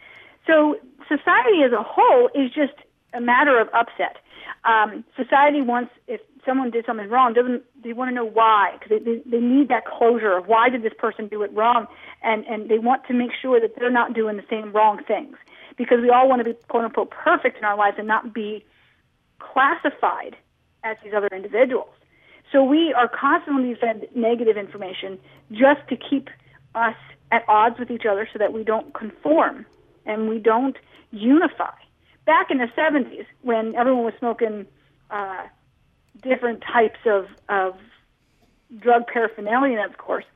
So society as a whole is just a matter of upset. Um, society wants, if someone did something wrong, doesn't they want to know why? Because they, they, they need that closure of why did this person do it wrong, and, and they want to make sure that they're not doing the same wrong things. Because we all want to be, quote-unquote, perfect in our lives and not be classified as these other individuals. So we are constantly fed negative information just to keep us at odds with each other so that we don't conform and we don't unify. Back in the seventies, when everyone was smoking uh, different types of, of drug paraphernalia, of course,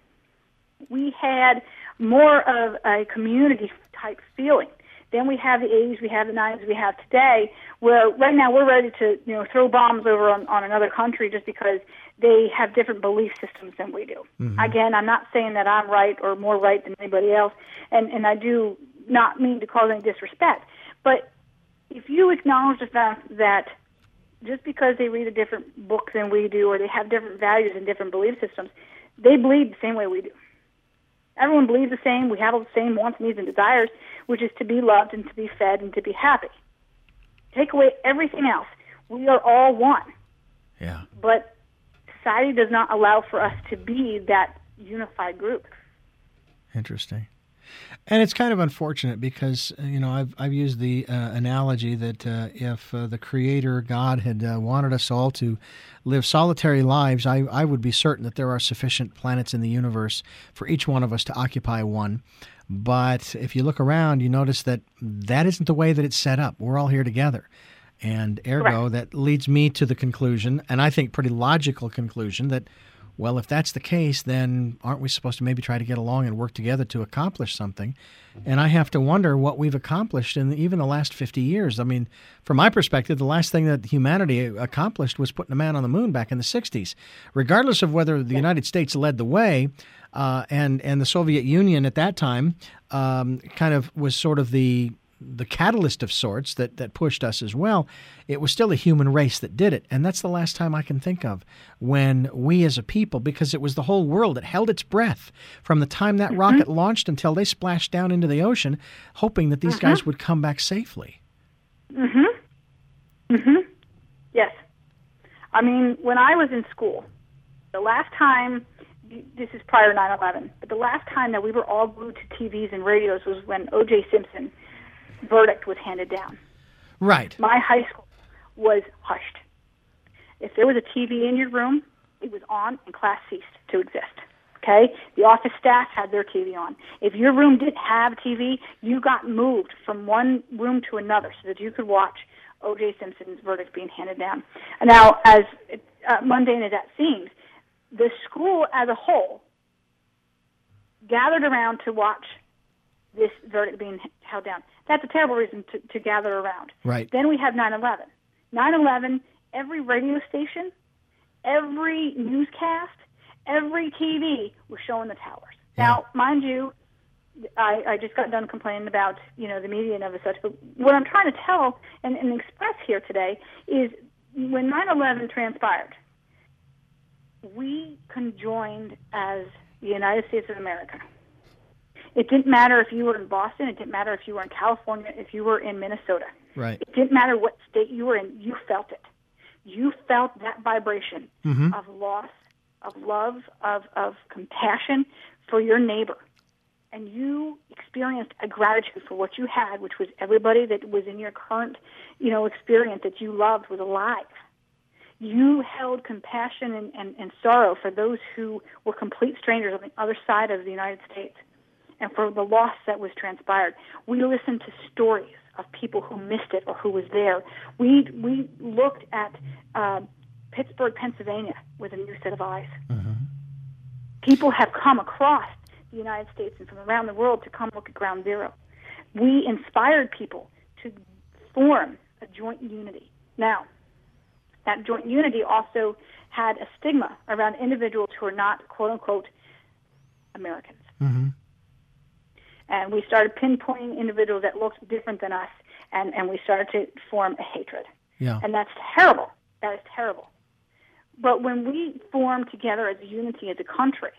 we had more of a community-type feeling. Then we have the eighties, we have the nineties, we have today, where right now we're ready to, you know, throw bombs over on, on another country just because they have different belief systems than we do. Mm-hmm. Again, I'm not saying that I'm right or more right than anybody else, and, and I do not mean to cause any disrespect. But if you acknowledge the fact that just because they read a different book than we do or they have different values and different belief systems, they believe the same way we do. Everyone believes the same. We have all the same wants, needs, and desires, which is to be loved and to be fed and to be happy. Take away everything else. We are all one. Yeah. But society does not allow for us to be that unified group. Interesting. And it's kind of unfortunate because, you know, I've I've used the uh, analogy that uh, if uh, the Creator, God, had uh, wanted us all to live solitary lives, I, I would be certain that there are sufficient planets in the universe for each one of us to occupy one. But if you look around, you notice that that isn't the way that it's set up. We're all here together. And ergo, right. That leads me to the conclusion, and I think pretty logical conclusion, that well, if that's the case, then aren't we supposed to maybe try to get along and work together to accomplish something? And I have to wonder what we've accomplished in even the last fifty years. I mean, from my perspective, the last thing that humanity accomplished was putting a man on the moon back in the sixties. Regardless of whether the United States led the way uh, and, and the Soviet Union at that time um, kind of was sort of the the catalyst of sorts that, that pushed us as well, it was still a human race that did it. And that's the last time I can think of when we as a people, because it was the whole world that held its breath from the time that mm-hmm. rocket launched until they splashed down into the ocean, hoping that these mm-hmm. guys would come back safely. Mm-hmm. Mm-hmm. Yes. I mean, when I was in school, the last time, this is prior to nine eleven, but the last time that we were all glued to T Vs and radios was when O J Simpson verdict was handed down. Right. My high school was hushed. If there was a T V in your room, it was on and class ceased to exist. Okay? The office staff had their T V on. If your room didn't have a T V, you got moved from one room to another so that you could watch O J Simpson's verdict being handed down. Now, as uh, mundane as that seems, the school as a whole gathered around to watch this verdict being held down. That's a terrible reason to, to gather around. Right. Then we have nine eleven. nine eleven, every radio station, every newscast, every T V was showing the towers. Yeah. Now, mind you, I, I just got done complaining about, you know, the media and other such, but what I'm trying to tell and, and express here today is when nine eleven transpired, we conjoined as the United States of America. It didn't matter if you were in Boston. It didn't matter if you were in California, if you were in Minnesota. Right. It didn't matter what state you were in. You felt it. You felt that vibration mm-hmm. of loss, of love, of, of compassion for your neighbor. And you experienced a gratitude for what you had, which was everybody that was in your current, you know, experience that you loved was alive. You held compassion and, and, and sorrow for those who were complete strangers on the other side of the United States and for the loss that was transpired. We listened to stories of people who missed it or who was there. We we looked at uh, Pittsburgh, Pennsylvania with a new set of eyes. Mm-hmm. People have come across the United States and from around the world to come look at Ground Zero. We inspired people to form a joint unity. Now, that joint unity also had a stigma around individuals who are not, quote-unquote, Americans. Mm-hmm. And we started pinpointing individuals that looked different than us, and, and we started to form a hatred. Yeah. And that's terrible. That is terrible. But when we form together as a unity, as a country,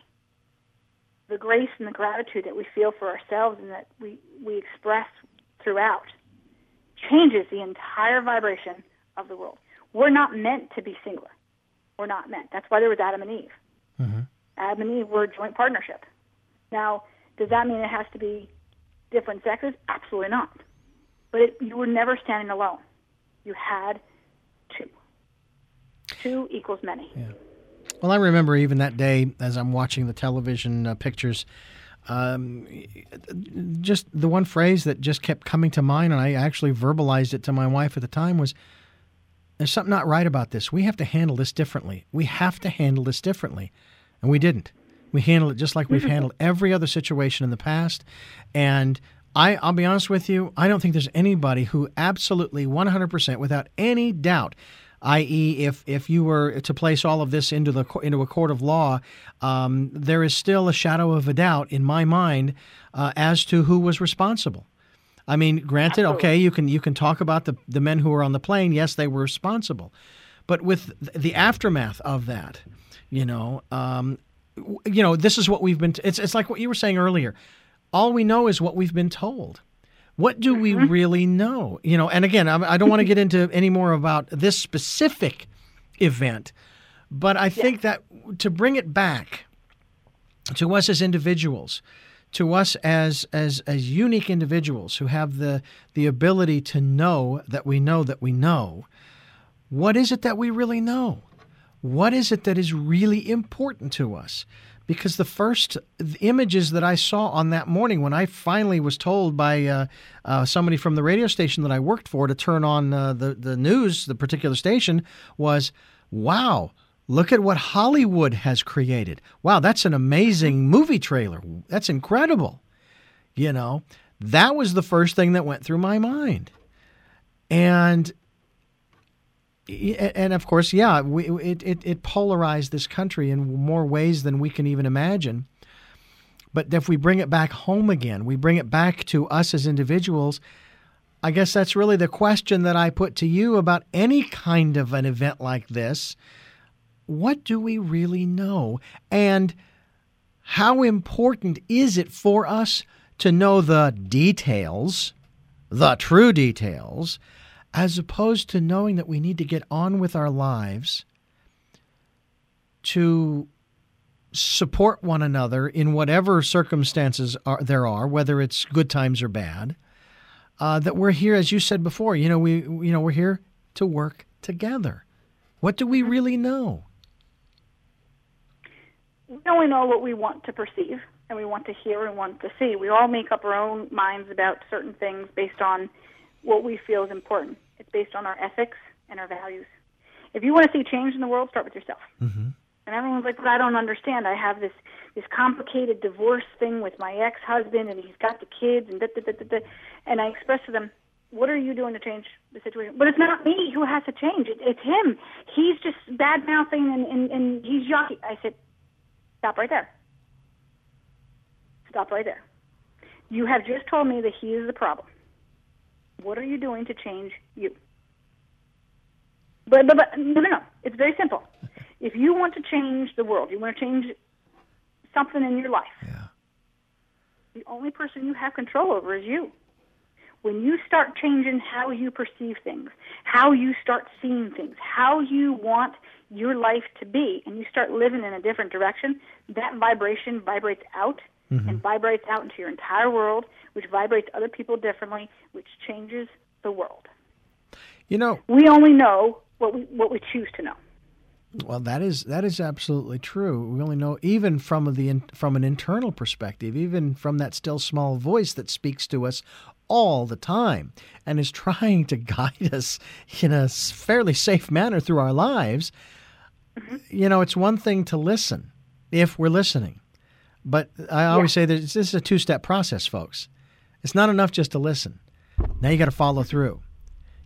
the grace and the gratitude that we feel for ourselves and that we, we express throughout changes the entire vibration of the world. We're not meant to be singular. We're not meant. That's why there was Adam and Eve. Mm-hmm. Adam and Eve were a joint partnership. Now, does that mean it has to be different sexes? Absolutely not. But it, you were never standing alone. You had two. Two equals many. Yeah. Well, I remember even that day as I'm watching the television uh, pictures, um, just the one phrase that just kept coming to mind, and I actually verbalized it to my wife at the time, was, there's something not right about this. We have to handle this differently. We have to handle this differently. And we didn't. We handled it just like we've handled every other situation in the past. And I, I'll be honest with you, I don't think there's anybody who absolutely one hundred percent without any doubt, that is, if if you were to place all of this into the into a court of law, um, there is still a shadow of a doubt in my mind uh, as to who was responsible. I mean, granted, okay, you can you can talk about the the men who were on the plane. Yes, they were responsible, but with the aftermath of that, you know, um, you know, this is what we've been. T- it's it's like what you were saying earlier. All we know is what we've been told. What do we really know? You know, and again, I, I don't want to get into any more about this specific event, but I think yeah. that to bring it back to us as individuals, to us as as as unique individuals who have the the ability to know that we know that we know, what is it that we really know? What is it that is really important to us? Because the first images that I saw on that morning when I finally was told by uh, uh, somebody from the radio station that I worked for to turn on uh, the, the news, the particular station, was, wow, look at what Hollywood has created. Wow, that's an amazing movie trailer. That's incredible. You know, that was the first thing that went through my mind. And And of course, yeah, we, it, it it polarized this country in more ways than we can even imagine. But if we bring it back home again, we bring it back to us as individuals, I guess that's really the question that I put to you about any kind of an event like this. What do we really know? And how important is it for us to know the details, the true details, as opposed to knowing that we need to get on with our lives to support one another in whatever circumstances are, there are, whether it's good times or bad, uh, that we're here, as you said before, you know, we, you know, we're here to work together. What do we really know? We only know what we want to perceive and we want to hear and want to see. We all make up our own minds about certain things based on what we feel is important. It's based on our ethics and our values. If you want to see change in the world, start with yourself. Mm-hmm. And everyone's like, but I don't understand. I have this, this complicated divorce thing with my ex-husband, and he's got the kids, and da, da, da, da, da. And I express to them, what are you doing to change the situation? But it's not me who has to change. It, it's him. He's just bad-mouthing, and, and, and he's yucky. I said, stop right there. Stop right there. You have just told me that he is the problem. What are you doing to change you? But, but, but no, no, no. It's very simple. If you want to change the world, you want to change something in your life, yeah. the only person you have control over is you. When you start changing how you perceive things, how you start seeing things, how you want your life to be, and you start living in a different direction, that vibration vibrates out mm-hmm. and vibrates out into your entire world, which vibrates other people differently, which changes the world. You know, we only know what we what we choose to know. Well, that is that is absolutely true. We only know, even from the from an internal perspective, even from that still small voice that speaks to us all the time and is trying to guide us in a fairly safe manner through our lives. Mm-hmm. You know, it's one thing to listen if we're listening, but I always yeah. say that this is a two-step process, folks. It's not enough just to listen. Now you got to follow through.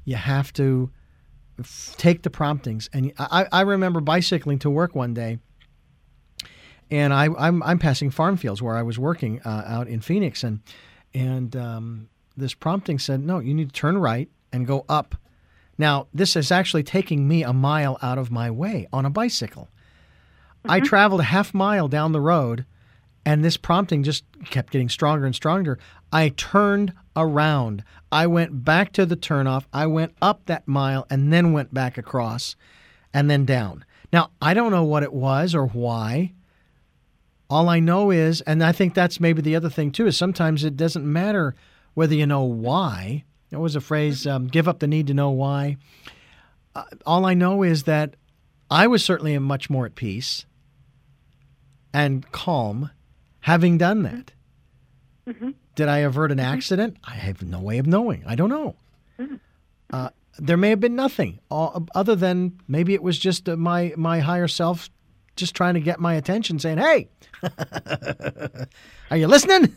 You have to f- take the promptings. And I, I remember bicycling to work one day, and I, I'm I'm passing farm fields where I was working uh, out in Phoenix, and and um, this prompting said, no, you need to turn right and go up. Now, this is actually taking me a mile out of my way on a bicycle. Mm-hmm. I traveled a half mile down the road, and this prompting just kept getting stronger and stronger. I turned around. I went back to the turnoff. I went up that mile and then went back across and then down. Now, I don't know what it was or why. All I know is, and I think that's maybe the other thing too, is sometimes it doesn't matter whether you know why. There was a phrase, um, give up the need to know why. Uh, all I know is that I was certainly much more at peace and calm having done that. Mm-hmm. Did I avert an accident? I have no way of knowing. I don't know. Mm-hmm. Uh, there may have been nothing all, other than maybe it was just uh, my, my higher self just trying to get my attention, saying, hey, are you listening?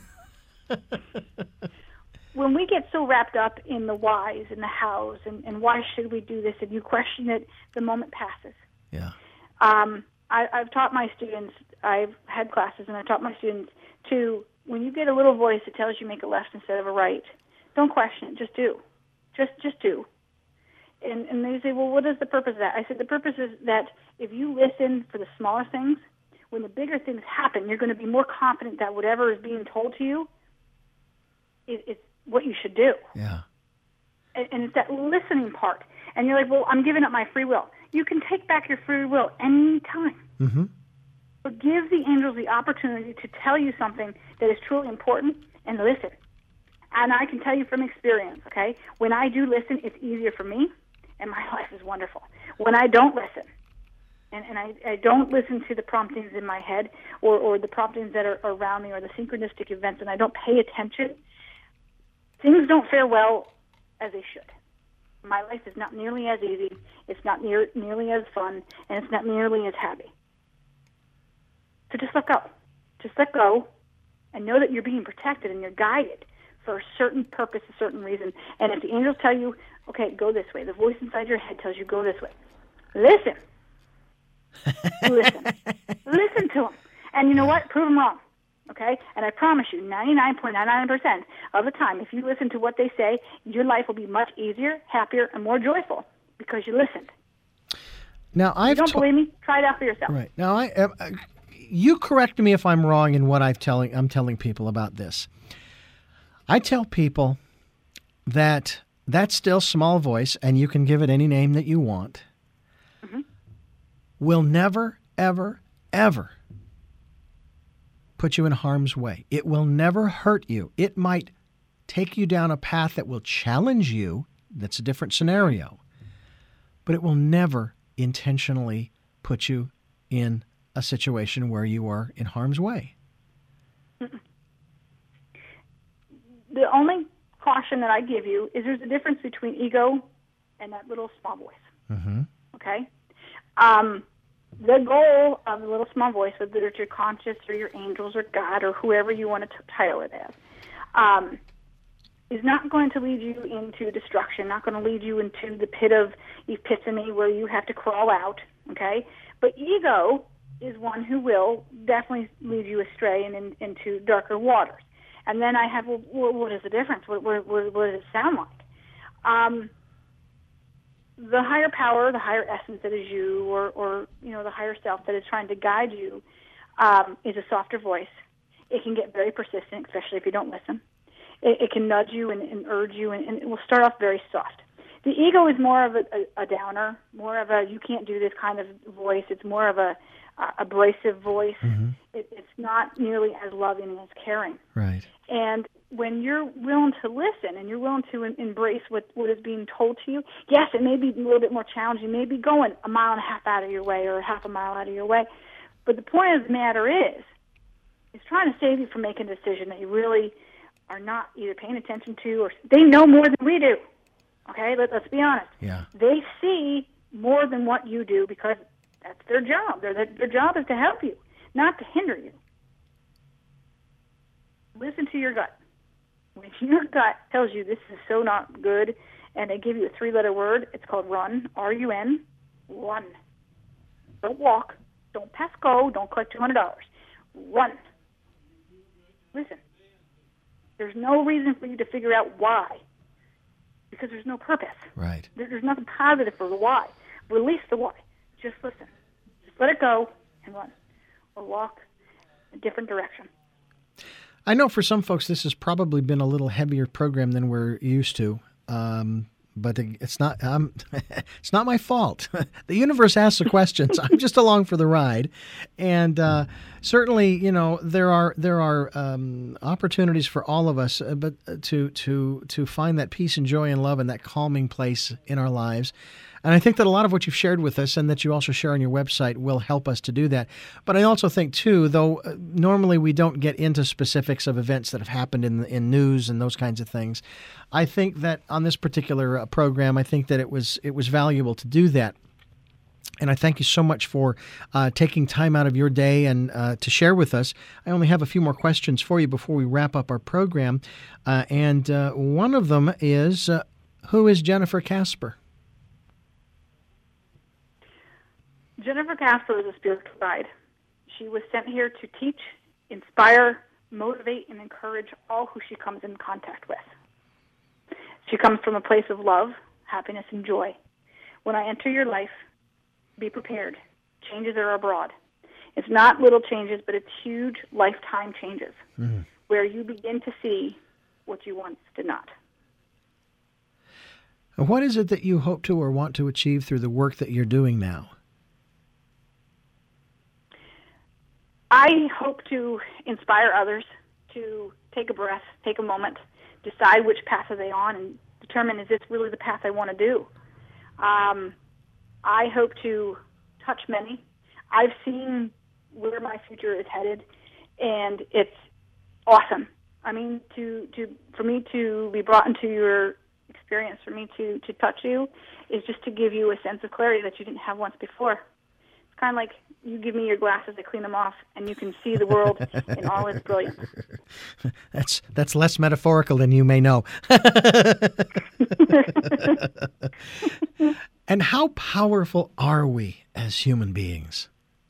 When we get so wrapped up in the whys and the hows and, and why should we do this, and you question it, the moment passes. Yeah. Um, I, I've taught my students, I've had classes, and I've taught my students to, when you get a little voice that tells you make a left instead of a right, don't question it, just do. Just just do. And, and they say, well, what is the purpose of that? I said, the purpose is that if you listen for the smaller things, when the bigger things happen, you're going to be more confident that whatever is being told to you is, is what you should do. Yeah. And, and it's that listening part. And you're like, well, I'm giving up my free will. You can take back your free will any time. Mm-hmm. But give the angels the opportunity to tell you something that is truly important and listen. And I can tell you from experience, okay, when I do listen, it's easier for me, and my life is wonderful. When I don't listen, and, and I, I don't listen to the promptings in my head or, or the promptings that are around me or the synchronistic events, and I don't pay attention, things don't fare well as they should. My life is not nearly as easy, it's not near, nearly as fun, and it's not nearly as happy. So just let go. Just let go and know that you're being protected and you're guided for a certain purpose, a certain reason. And if the angels tell you, okay, go this way, the voice inside your head tells you go this way, listen. Listen. Listen to them. And you know what? Prove them wrong. Okay? And I promise you, ninety-nine point nine nine percent of the time, if you listen to what they say, your life will be much easier, happier, and more joyful because you listened. Now, I've you don't to- believe me? Try it out for yourself. Right. Now, I, uh, you correct me if I'm wrong in what I've telling, I'm telling people about this. I tell people that that still small voice, and you can give it any name that you want, mm-hmm. will never, ever, ever put you in harm's way. It will never hurt you. It might take you down a path that will challenge you. That's a different scenario. But it will never intentionally put you in a situation where you are in harm's way. Mm-mm. The only caution that I give you is there's a difference between ego and that little small voice. Mm-hmm. Okay? Um, the goal of the little small voice, whether it's your conscious or your angels or God or whoever you want to t- title it as, um, is not going to lead you into destruction, not going to lead you into the pit of epiphany where you have to crawl out, okay? But ego is one who will definitely lead you astray and in, into darker waters. And then I have, well, what is the difference? What, what, what, what does it sound like? Um, the higher power, the higher essence that is you, or, or you know, the higher self that is trying to guide you, um, is a softer voice. It can get very persistent, especially if you don't listen. It, it can nudge you and, and urge you, and, and it will start off very soft. The ego is more of a, a, a downer, more of a you can't do this kind of voice. It's more of a uh, abrasive voice. Mm-hmm. It, it's not nearly as loving and as caring. Right. And when you're willing to listen and you're willing to em- embrace what, what is being told to you, yes, it may be a little bit more challenging. You may be going a mile and a half out of your way or half a mile out of your way. But the point of the matter is, is trying to save you from making a decision that you really are not either paying attention to or they know more than we do. Okay, Let, let's be honest. Yeah. They see more than what you do because that's their job. Their, their job is to help you, not to hinder you. Listen to your gut. When your gut tells you this is so not good and they give you a three-letter word. It's called RUN, R U N, run. Don't walk. Don't pass go. Don't collect two hundred dollars. Run. Listen, there's no reason for you to figure out why, because there's no purpose. Right. There, there's nothing positive for the why. Release the why. Just listen. Just let it go and run, or walk a different direction. I know for some folks this has probably been a little heavier program than we're used to. Um, But it's not. Um, it's not my fault. The universe asks the questions. I'm just along for the ride, and uh, certainly, you know, there are there are um, opportunities for all of us, uh, but to to to find that peace and joy and love and that calming place in our lives. And I think that a lot of what you've shared with us and that you also share on your website will help us to do that. But I also think, too, though uh, normally we don't get into specifics of events that have happened in in news and those kinds of things, I think that on this particular uh, program, I think that it was it was valuable to do that. And I thank you so much for uh, taking time out of your day and uh, to share with us. I only have a few more questions for you before we wrap up our program. Uh, and uh, one of them is, uh, who is Jennifer Casper? Jennifer Casper is a spiritual guide. She was sent here to teach, inspire, motivate, and encourage all who she comes in contact with. She comes from a place of love, happiness, and joy. When I enter your life, be prepared. Changes are abroad. It's not little changes, but it's huge lifetime changes mm-hmm. where you begin to see what you once did not. What is it that you hope to or want to achieve through the work that you're doing now? I hope to inspire others to take a breath, take a moment, decide which path are they on, and determine, is this really the path I want to do? Um, I hope to touch many. I've seen where my future is headed, and it's awesome. I mean, to, to for me to be brought into your experience, for me to, to touch you, is just to give you a sense of clarity that you didn't have once before. It's kind of like you give me your glasses, I clean them off, and you can see the world in all its brilliance. That's that's less metaphorical than you may know. And how powerful are we as human beings?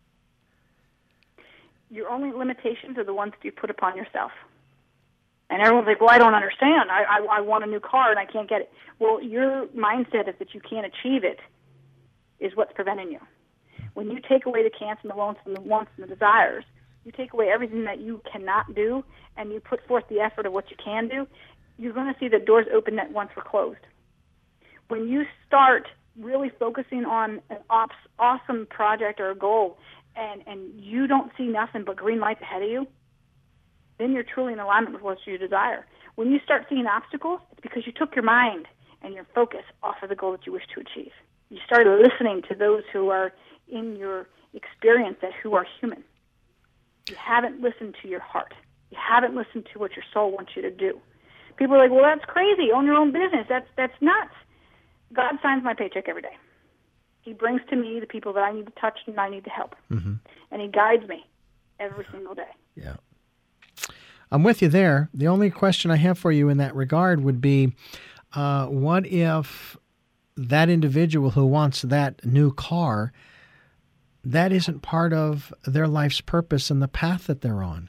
Your only limitations are the ones that you put upon yourself. And everyone's like, well, I don't understand. I, I, I want a new car and I can't get it. Well, your mindset is that you can't achieve it is what's preventing you. When you take away the can'ts and the won'ts and the wants and the desires, you take away everything that you cannot do and you put forth the effort of what you can do, you're going to see the doors open that once were closed. When you start really focusing on an ops, awesome project or a goal and, and you don't see nothing but green lights ahead of you, then you're truly in alignment with what you desire. When you start seeing obstacles, it's because you took your mind and your focus off of the goal that you wish to achieve. You started listening to those who are in your experience that who are human. You haven't listened to your heart. You haven't listened to what your soul wants you to do. People are like, well, that's crazy. Own your own business. That's that's nuts. God signs my paycheck every day. He brings to me the people that I need to touch and I need to help. Mm-hmm. And he guides me every single day. Yeah. I'm with you there. The only question I have for you in that regard would be, uh, what if that individual who wants that new car, that isn't part of their life's purpose and the path that they're on?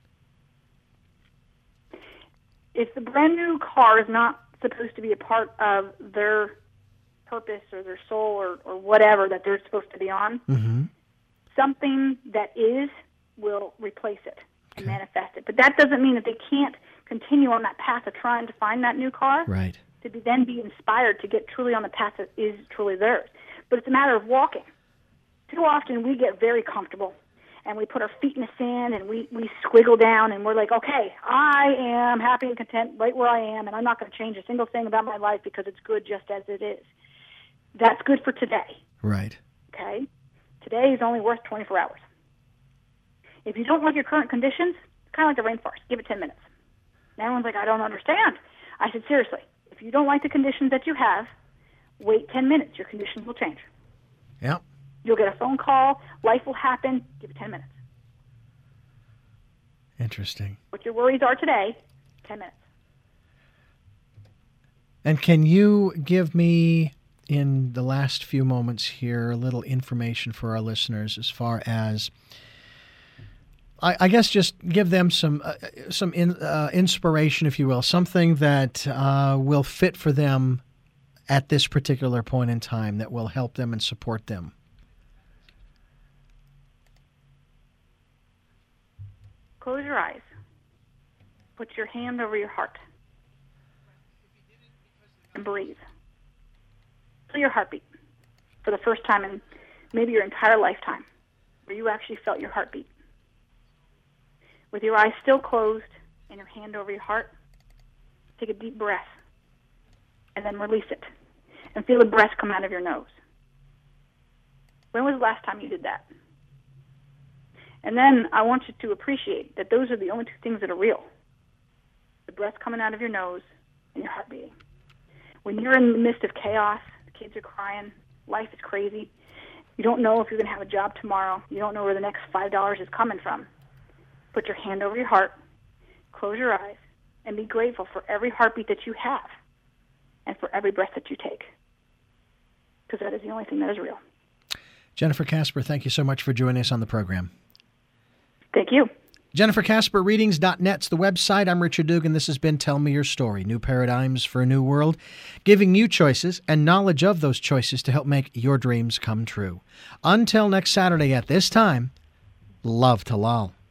If the brand new car is not supposed to be a part of their purpose or their soul or, or whatever that they're supposed to be on, mm-hmm. something that is will replace it and okay. manifest it. But that doesn't mean that they can't continue on that path of trying to find that new car. Right. To be, then be inspired to get truly on the path that is truly theirs. But it's a matter of walking. Too often we get very comfortable and we put our feet in the sand and we, we squiggle down and we're like, okay, I am happy and content right where I am and I'm not going to change a single thing about my life because it's good just as it is. That's good for today. Right. Okay? Today is only worth twenty-four hours. If you don't like your current conditions, it's kind of like the rainforest. Give it ten minutes. And everyone's like, I don't understand. I said, seriously, if you don't like the conditions that you have, wait ten minutes. Your conditions will change. Yep. You'll get a phone call. Life will happen. Give it ten minutes. Interesting. What your worries are today, ten minutes. And can you give me, in the last few moments here, a little information for our listeners as far as, I, I guess, just give them some uh, some in, uh, inspiration, if you will, something that uh, will fit for them at this particular point in time that will help them and support them? Close your eyes. Put your hand over your heart. And breathe. Feel your heartbeat for the first time in maybe your entire lifetime, where you actually felt your heartbeat. With your eyes still closed and your hand over your heart, take a deep breath and then release it. And feel the breath come out of your nose. When was the last time you did that? And then I want you to appreciate that those are the only two things that are real. The breath coming out of your nose and your heart beating. When you're in the midst of chaos, the kids are crying, life is crazy, you don't know if you're going to have a job tomorrow, you don't know where the next five dollars is coming from, put your hand over your heart, close your eyes, and be grateful for every heartbeat that you have and for every breath that you take. Because that is the only thing that is real. Jennifer Casper, thank you so much for joining us on the program. Thank you. Jennifer Casper, readings dot net's the website. I'm Richard Dugan. This has been Tell Me Your Story, New Paradigms for a New World, giving you choices and knowledge of those choices to help make your dreams come true. Until next Saturday at this time, love to Lal.